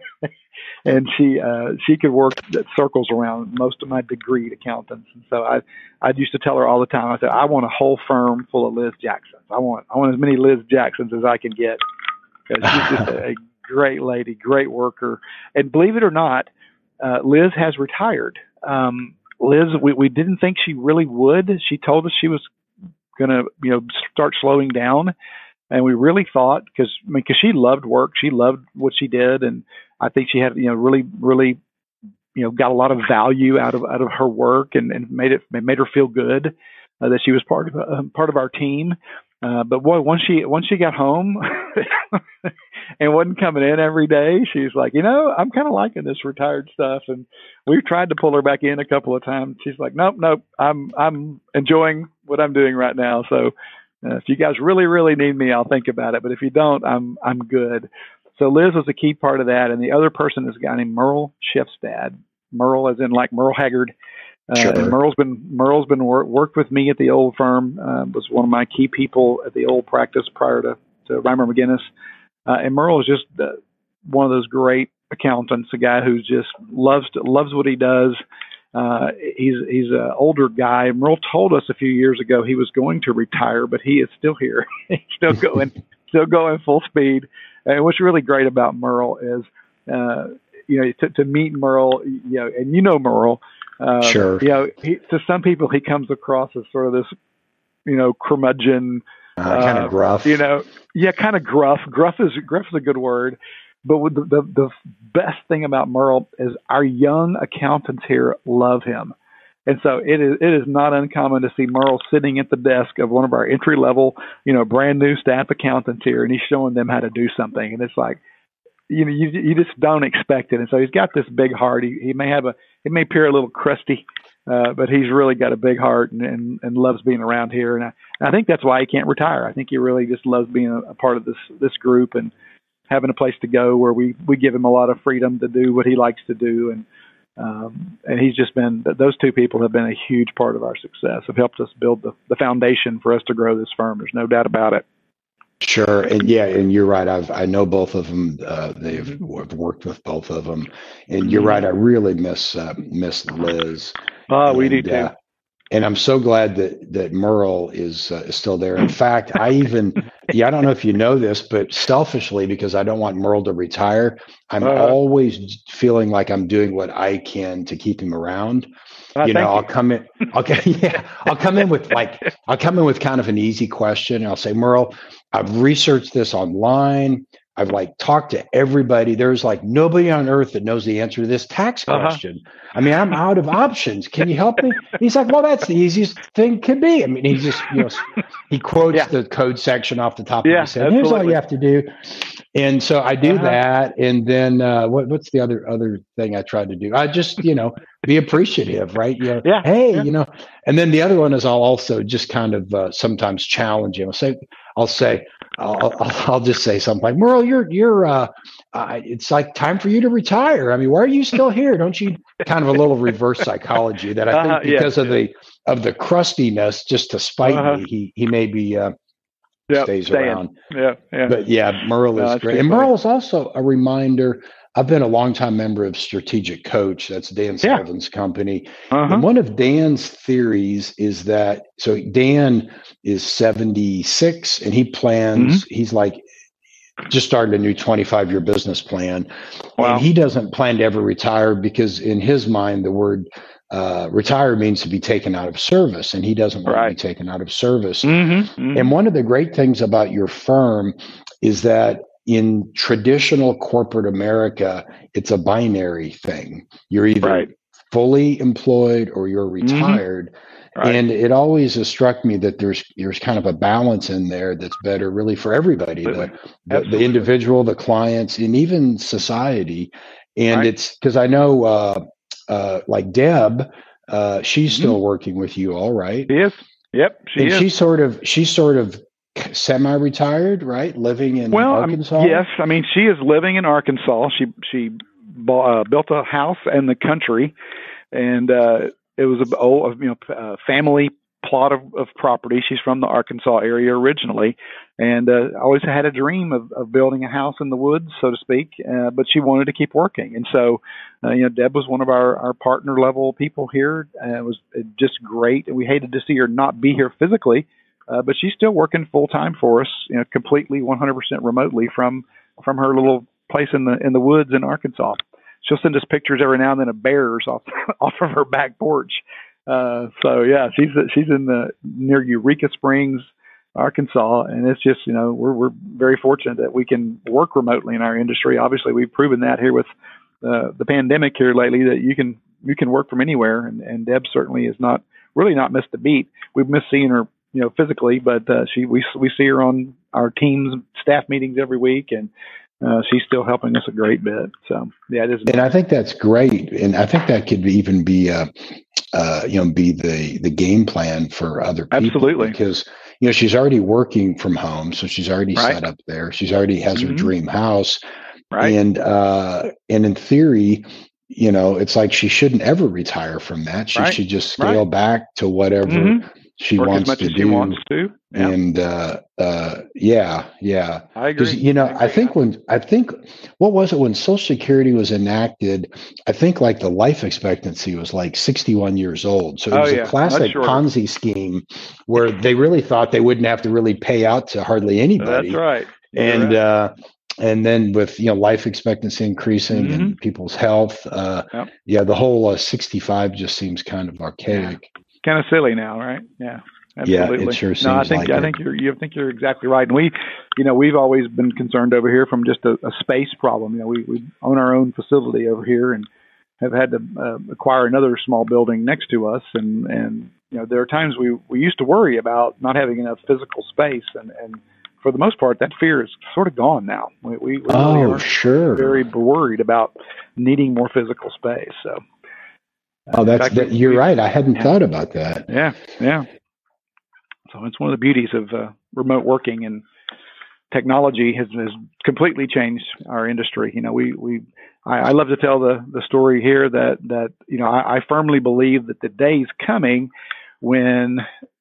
and she, uh, she could work circles around most of my degreed accountants. And so I, I used to tell her all the time, I said, "I want a whole firm full of Liz Jacksons. I want, I want as many Liz Jacksons as I can get." Because she's just a, a great lady, great worker. And believe it or not, uh, Liz has retired. Um, Liz, we, we didn't think she really would. She told us she was going to, you know, start slowing down. And we really thought, because I mean, because she loved work, she loved what she did, and I think she had, you know, really, really, you know, got a lot of value out of out of her work, and, and made it made her feel good uh, that she was part of uh, part of our team. Uh, but boy, once she once she got home and wasn't coming in every day, she's like, you know, I'm kind of liking this retired stuff. And we've tried to pull her back in a couple of times. She's like, nope, nope, I'm I'm enjoying what I'm doing right now. So. Uh, if you guys really, really need me, I'll think about it. But if you don't, I'm I'm good. So Liz was a key part of that. And the other person is a guy named Merle Shifstad. Merle as in like Merle Haggard. Uh, sure. And Merle's been Merle's been wor- worked with me at the old firm. Uh, was one of my key people at the old practice prior to, to Reimer McGinnis. Uh, and Merle is just uh, one of those great accountants. A guy who just loves to, loves what he does. Uh, he's he's an older guy. Merle told us a few years ago he was going to retire, but he is still here. He's still going, still going full speed. And what's really great about Merle is, uh, you know, to, to meet Merle, you know, and you know Merle. Uh, sure. You know, he, to some people he comes across as sort of this, you know, curmudgeon, uh, uh, kind of gruff. You know, yeah, kind of gruff. Gruff is gruff is a good word. But with the, the, the best thing about Merle is our young accountants here love him. And so it is it is not uncommon to see Merle sitting at the desk of one of our entry-level, you know, brand new staff accountants here, and he's showing them how to do something. And it's like, you know, you you just don't expect it. And so he's got this big heart. He, he may have a, it may appear a little crusty, uh, but he's really got a big heart and, and, and loves being around here. And I, and I think that's why he can't retire. I think he really just loves being a, a part of this this group and having a place to go where we, we give him a lot of freedom to do what he likes to do. And, um, and he's just been, those two people have been a huge part of our success, have helped us build the, the foundation for us to grow this firm. There's no doubt about it. Sure, and yeah, and you're right. I've I know both of them. Uh, they've I've worked with both of them, and you're right. I really miss uh, miss Liz. Oh, we do And too. uh, and I'm so glad that that Merle is uh, is still there. In fact, I even yeah, I don't know if you know this, but selfishly, because I don't want Merle to retire, I'm Uh, always feeling like I'm doing what I can to keep him around. uh, You know, thank I'll you. come in. Okay, yeah, I'll come in with like I'll come in with kind of an easy question. I'll say, Merle, I've researched this online. I've like talked to everybody. There's like nobody on earth that knows the answer to this tax Uh-huh. question. I mean, I'm out of options. Can you help me? He's like, well, that's the easiest thing could be. I mean, he just, you know, he quotes Yeah. the code section off the top Yeah, of his head. Here's all absolutely. you have to do. And so I do Uh-huh. that. And then uh, what, what's the other other thing I tried to do? I just, you know, be appreciative, right? You know, Yeah, hey, yeah. you know, and then the other one is I'll also just kind of uh, sometimes challenge him. I'll say, I'll say, I'll, I'll just say something like, Merle, you're, you're, uh, uh, it's like time for you to retire. I mean, why are you still here? Don't you kind of a little reverse psychology that I think Uh-huh, because yeah, of the, of the crustiness, just to spite Uh-huh. me, he, he maybe uh, Yep, stays staying. around. Yeah, yeah. But yeah, Merle No, is that's great. too And funny. Merle is also a reminder. I've been a longtime member of Strategic Coach. That's Dan Yeah. Sullivan's company. Uh-huh. And one of Dan's theories is that, so Dan is seventy-six and he plans, Mm-hmm. he's like, just started a new twenty-five year business plan. Wow. And he doesn't plan to ever retire because in his mind, the word uh, retire means to be taken out of service. And he doesn't want Right. to be taken out of service. Mm-hmm. Mm-hmm. And one of the great things about your firm is that in traditional corporate America, it's a binary thing. You're either Right. fully employed or you're retired. Mm-hmm. Right. And it always has struck me that there's there's kind of a balance in there that's better really for everybody, the, the, the individual, the clients, and even society. And Right. it's because I know uh, uh, like Deb, uh, she's Mm-hmm. still working with you, all right? She is. Yep, she and is. she's sort of she's sort of semi-retired, right? Living in well, Arkansas. Um, yes, I mean she is living in Arkansas. She she bought, uh, built a house in the country, and uh, it was a old, you know, uh, family plot of, of property. She's from the Arkansas area originally, and uh, always had a dream of, of building a house in the woods, so to speak. Uh, but she wanted to keep working, and so uh, you know, Deb was one of our, our partner level people here. Uh, it was just great, and we hated to see her not be here physically. Uh, but she's still working full time for us, you know, completely one hundred percent remotely from from her little place in the in the woods in Arkansas. She'll send us pictures every now and then of bears off off of her back porch. Uh, so yeah, she's she's in the near Eureka Springs, Arkansas, and it's just, you know, we're we're very fortunate that we can work remotely in our industry. Obviously, we've proven that here with uh, the pandemic here lately that you can you can work from anywhere, and, and Deb certainly has not really not missed a beat. We've missed seeing her, you know, physically, but uh, she we we see her on our team's staff meetings every week, and uh, she's still helping us a great bit. So yeah, it is. And I think that's great, and I think that could even be, uh, uh, you know, be the the game plan for other people. Absolutely, because you know she's already working from home, so she's already right. set up there. She's already has mm-hmm. her dream house, right? And uh, and in theory, you know, it's like she shouldn't ever retire from that. She right. should just scale right. back to whatever. Mm-hmm. She Work wants as much to as do, she wants to, yeah. and uh, uh, yeah, yeah. I agree. You know, I, I think when I think what was it when Social Security was enacted? I think like the life expectancy was like sixty-one years old. So it oh, was yeah. a classic Ponzi scheme where they really thought they wouldn't have to really pay out to hardly anybody. That's right. You're and right. uh, and then with you know life expectancy increasing mm-hmm. and people's health, uh, yep. yeah, the whole uh, sixty-five just seems kind of archaic. Yeah. Kind of silly now, right? Yeah, absolutely. Yeah, it sure seems no, I think like I it. think you're you think you're exactly right. And we, you know, we've always been concerned over here from just a, a space problem. You know, we, we own our own facility over here and have had to uh, acquire another small building next to us. And and you know, there are times we we used to worry about not having enough physical space, and and for the most part, that fear is sort of gone now. We we, we oh really are sure very worried about needing more physical space. So. Oh, that's fact, that, you're we, right. I hadn't yeah. thought about that. Yeah, yeah. So it's one of the beauties of uh, remote working, and technology has, has completely changed our industry. You know, we we I, I love to tell the the story here that that you know I, I firmly believe that the day is coming when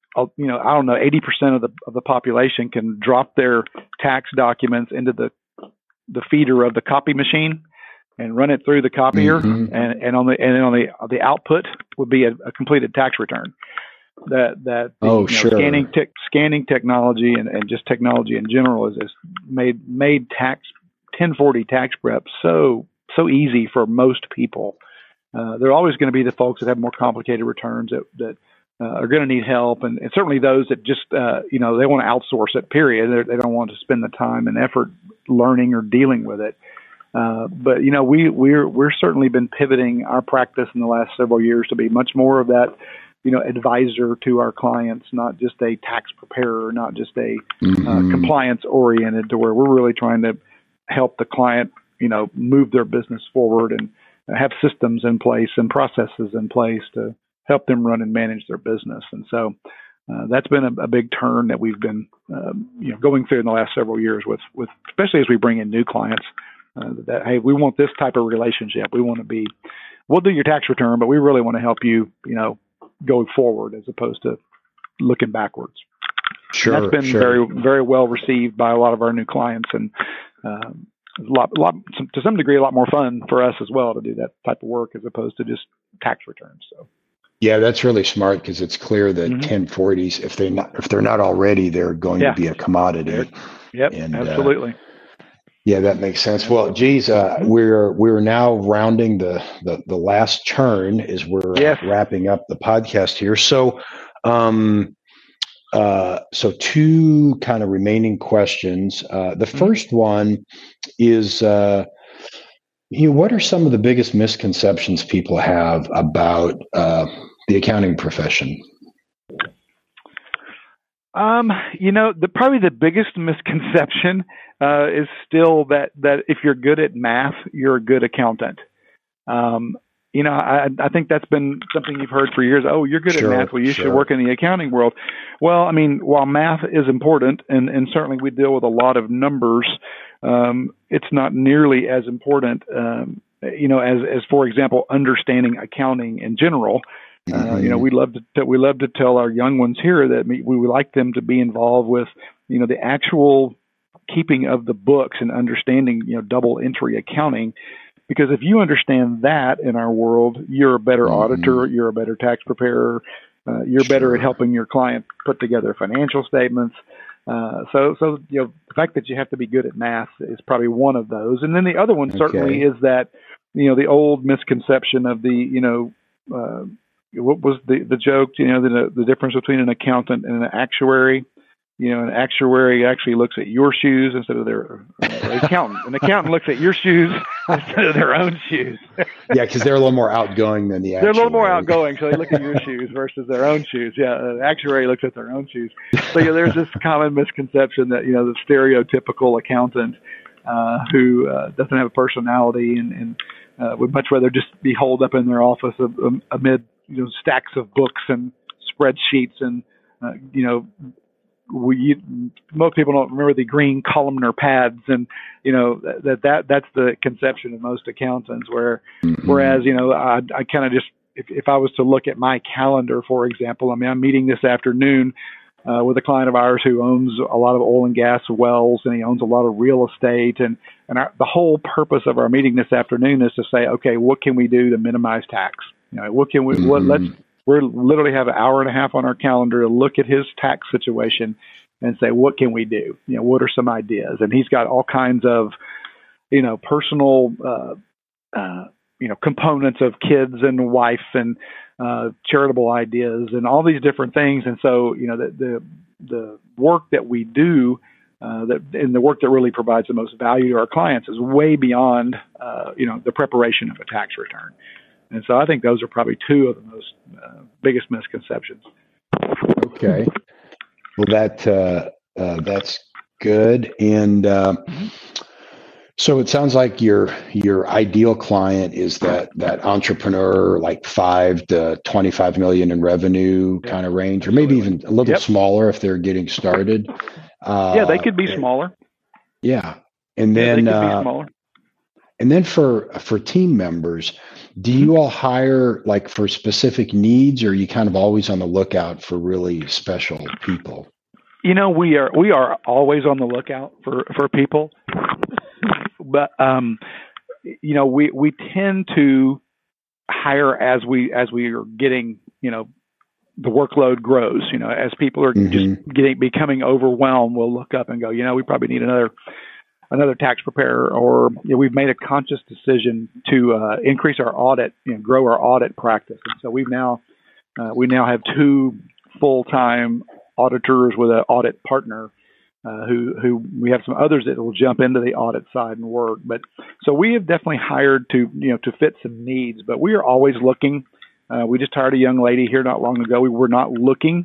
you know, I don't know, eighty percent of the of the population can drop their tax documents into the the feeder of the copy machine and run it through the copier, mm-hmm. and, and on the and then on the the output would be a, a completed tax return. That that the, oh you know, sure scanning te- scanning technology and, and just technology in general is, is made made tax ten forty tax prep so so easy for most people. Uh, there are always going to be the folks that have more complicated returns that that uh, are going to need help, and, and certainly those that just uh, you know they want to outsource it. Period. They're, they don't want to spend the time and effort learning or dealing with it. Uh, but you know, we we're we're certainly been pivoting our practice in the last several years to be much more of that, you know, advisor to our clients, not just a tax preparer, not just a mm-hmm. uh, compliance oriented, to where we're really trying to help the client, you know, move their business forward and have systems in place and processes in place to help them run and manage their business. And so uh, that's been a, a big turn that we've been, um, you know, going through in the last several years with, with especially as we bring in new clients. Uh, that, hey, we want this type of relationship. We want to be, we'll do your tax return, but we really want to help you, you know, going forward as opposed to looking backwards. Sure, and that's been sure. very, very well received by a lot of our new clients, and um, a lot, a lot, to some degree, a lot more fun for us as well to do that type of work as opposed to just tax returns. So, yeah, that's really smart because it's clear that mm-hmm. ten forties, if they not, if they're not already, they're going yeah. to be a commodity. They're, yep, and, absolutely. Uh, Yeah, that makes sense. Well, geez, uh, we're we're now rounding the, the, the last turn as we're yes. uh, wrapping up the podcast here. So, um, uh, so two kind of remaining questions. Uh, the first one is, uh, you know, what are some of the biggest misconceptions people have about uh, the accounting profession? Um, you know, the probably the biggest misconception uh, is still that that if you're good at math, you're a good accountant. Um, you know, I, I think that's been something you've heard for years. Oh, you're good sure, at math. Well, you sure. should work in the accounting world. Well, I mean, while math is important, and, and certainly we deal with a lot of numbers, um, it's not nearly as important, um, you know, as, as, for example, understanding accounting in general. Uh, you know, we love to we love to tell our young ones here that we, we would like them to be involved with, you know, the actual keeping of the books and understanding, you know, double entry accounting. Because if you understand that in our world, you're a better mm-hmm. auditor, you're a better tax preparer, uh, you're sure. better at helping your client put together financial statements. Uh, so, so you know, the fact that you have to be good at math is probably one of those. And then the other one certainly okay. is that, you know, the old misconception of the, you know, uh, what was the, the joke, you know, the, the difference between an accountant and an actuary? You know, an actuary actually looks at your shoes instead of their uh, accountant. An accountant looks at your shoes instead of their own shoes. Yeah, because they're a little more outgoing than the actuary. They're a little more outgoing, so they look at your shoes versus their own shoes. Yeah, an actuary looks at their own shoes. So yeah, there's this common misconception that, you know, the stereotypical accountant uh, who uh, doesn't have a personality and, and uh, would much rather just be holed up in their office um, amid, you know, stacks of books and spreadsheets and, uh, you know, we, you, most people don't remember the green columnar pads, and, you know, that, that, that's the conception of most accountants, where, mm-hmm. whereas, you know, I, I kind of just, if, if I was to look at my calendar, for example, I mean, I'm meeting this afternoon, uh, with a client of ours who owns a lot of oil and gas wells, and he owns a lot of real estate. And, and our, the whole purpose of our meeting this afternoon is to say, okay, what can we do to minimize tax? You know, what can we, mm-hmm. what, let's, we're literally have an hour and a half on our calendar to look at his tax situation and say, what can we do? You know, what are some ideas? And he's got all kinds of, you know, personal, uh, uh, you know, components of kids and wife and, uh, charitable ideas and all these different things. And so, you know, the, the, the work that we do, uh, that, and the work that really provides the most value to our clients is way beyond, uh, you know, the preparation of a tax return. And so I think those are probably two of the most uh, biggest misconceptions. Okay. Well, that uh, uh, that's good. And uh, mm-hmm. so it sounds like your your ideal client is that that entrepreneur, like five to twenty-five million in revenue yep. kind of range, or maybe even a little yep. smaller if they're getting started. Uh, yeah, they could be smaller. Yeah, and then yeah, they could uh, be smaller. And then for for team members, Do you all hire like for specific needs, or are you kind of always on the lookout for really special people? You know, we are we are always on the lookout for, for people, but um, you know, we we tend to hire as we as we are getting, you know, the workload grows. You know, as people are mm-hmm. just getting becoming overwhelmed, we'll look up and go, you know, we probably need another another tax preparer, or you know, we've made a conscious decision to uh, increase our audit, you know, grow our audit practice. And so we've now, uh, we now have two full-time auditors with an audit partner uh, who, who we have some others that will jump into the audit side and work. But so we have definitely hired to, you know, to fit some needs, but we are always looking. Uh, we just hired a young lady here not long ago. We were not looking.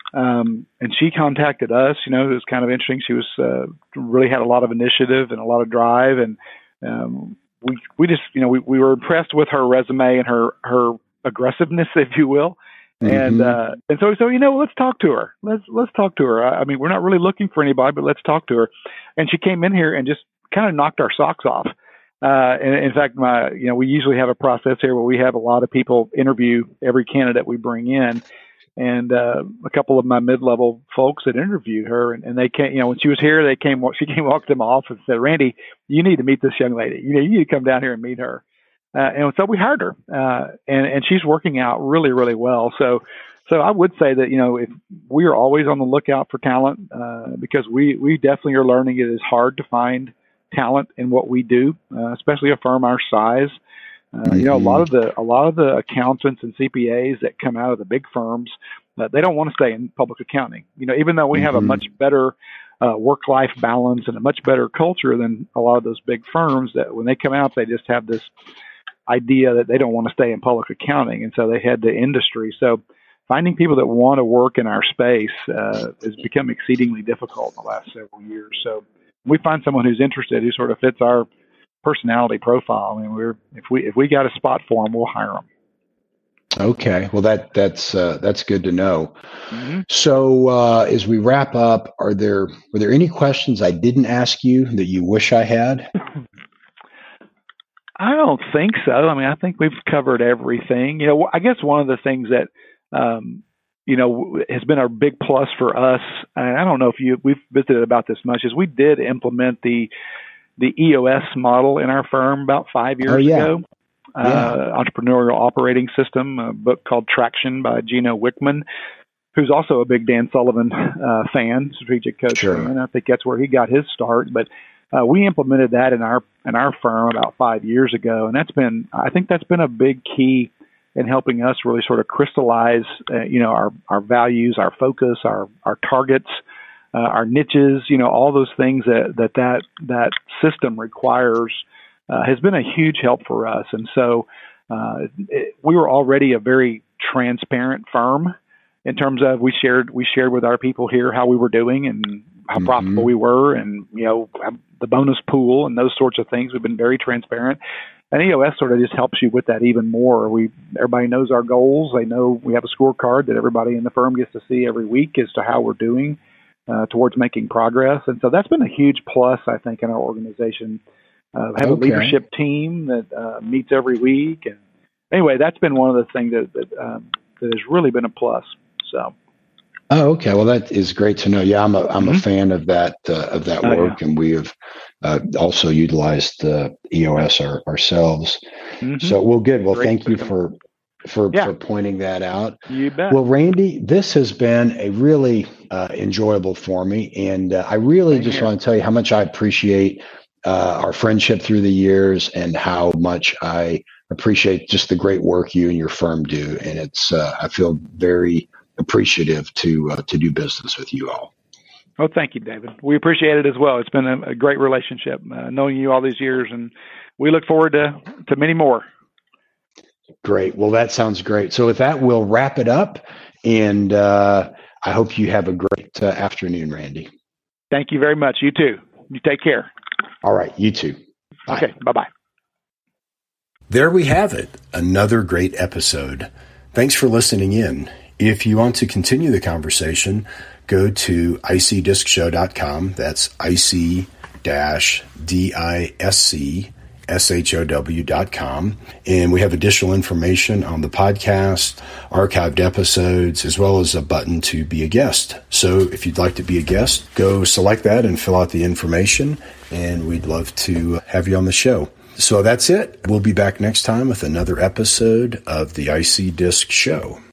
Um, and she contacted us. You know, it was kind of interesting. She was uh, really had a lot of initiative and a lot of drive, and um, we we just you know we, we were impressed with her resume and her her aggressiveness, if you will. Mm-hmm. And uh, and so so you know let's talk to her. Let's let's talk to her. I, I mean, we're not really looking for anybody, but let's talk to her. And she came in here and just kind of knocked our socks off. Uh, and in fact, my you know we usually have a process here where we have a lot of people interview every candidate we bring in. And uh, a couple of my mid-level folks that interviewed her, and, and they came, you know, when she was here, they came, she came, walked in my office and said, "Randy, you need to meet this young lady. You know, you need to come down here and meet her." Uh, and so we hired her, uh, and and she's working out really, really well. So, so I would say that you know, if we are always on the lookout for talent, uh, because we we definitely are learning it is hard to find talent in what we do, uh, especially a firm our size. Uh, you know, a lot of the a lot of the accountants and C P As that come out of the big firms, uh, they don't want to stay in public accounting. You know, even though we mm-hmm. have a much better uh, work-life balance and a much better culture than a lot of those big firms, that when they come out, they just have this idea that they don't want to stay in public accounting, and so they head to industry. So finding people that want to work in our space uh, has become exceedingly difficult in the last several years. So we find someone who's interested, who sort of fits our personality profile. I mean, we're if we if we got a spot for them, we'll hire them. Okay, well that that's uh, that's good to know. Mm-hmm. So uh, as we wrap up, are there were there any questions I didn't ask you that you wish I had? I don't think so. I mean, I think we've covered everything. You know, I guess one of the things that um, you know has been a big plus for us, and I don't know if you we've visited about this much, is we did implement the the E O S model in our firm about five years oh, yeah. ago. Uh, yeah. Entrepreneurial Operating System, a book called Traction by Gino Wickman, who's also a big Dan Sullivan uh, fan, strategic coach. Sure. And I think that's where he got his start. But uh, we implemented that in our in our firm about five years ago, and that's been I think that's been a big key in helping us really sort of crystallize, uh, you know, our our values, our focus, our our targets. Uh, our niches, you know, all those things that that that, that system requires uh, has been a huge help for us. And so uh, it, we were already a very transparent firm in terms of we shared we shared with our people here how we were doing and how mm-hmm. profitable we were, and you know the bonus pool and those sorts of things. We've been very transparent. And E O S sort of just helps you with that even more. We everybody knows our goals. They know we have a scorecard that everybody in the firm gets to see every week as to how we're doing. Uh, towards making progress. And so that's been a huge plus, I think, in our organization. Uh, have okay. a leadership team that uh, meets every week. And anyway, that's been one of the things that that, um, that has really been a plus. So. Oh, okay. Well, that is great to know. Yeah, I'm a I'm mm-hmm. a fan of that uh, of that oh, work, yeah. and we have uh, also utilized uh, E O S our, ourselves. Mm-hmm. So, well, good. Well, great thank you for for yeah. for pointing that out. You bet. Well, Randy, this has been a really uh, enjoyable for me, and uh, I really Same just here. want to tell you how much I appreciate uh, our friendship through the years, and how much I appreciate just the great work you and your firm do. And it's uh, I feel very appreciative to uh, to do business with you all. Oh, thank you, David. We appreciate it as well. It's been a, a great relationship, uh, knowing you all these years, and we look forward to to many more. Great. Well, that sounds great. So with that, we'll wrap it up, and uh, I hope you have a great uh, afternoon, Randy. Thank you very much. You too. You take care. All right. You too. Bye. Okay. Bye-bye. There we have it. Another great episode. Thanks for listening in. If you want to continue the conversation, go to I C disc show dot com. That's I C D I S C S H O W dot com. And we have additional information on the podcast, archived episodes, as well as a button to be a guest. So if you'd like to be a guest, go select that and fill out the information, and we'd love to have you on the show. So that's it. We'll be back next time with another episode of the I C Disc Show.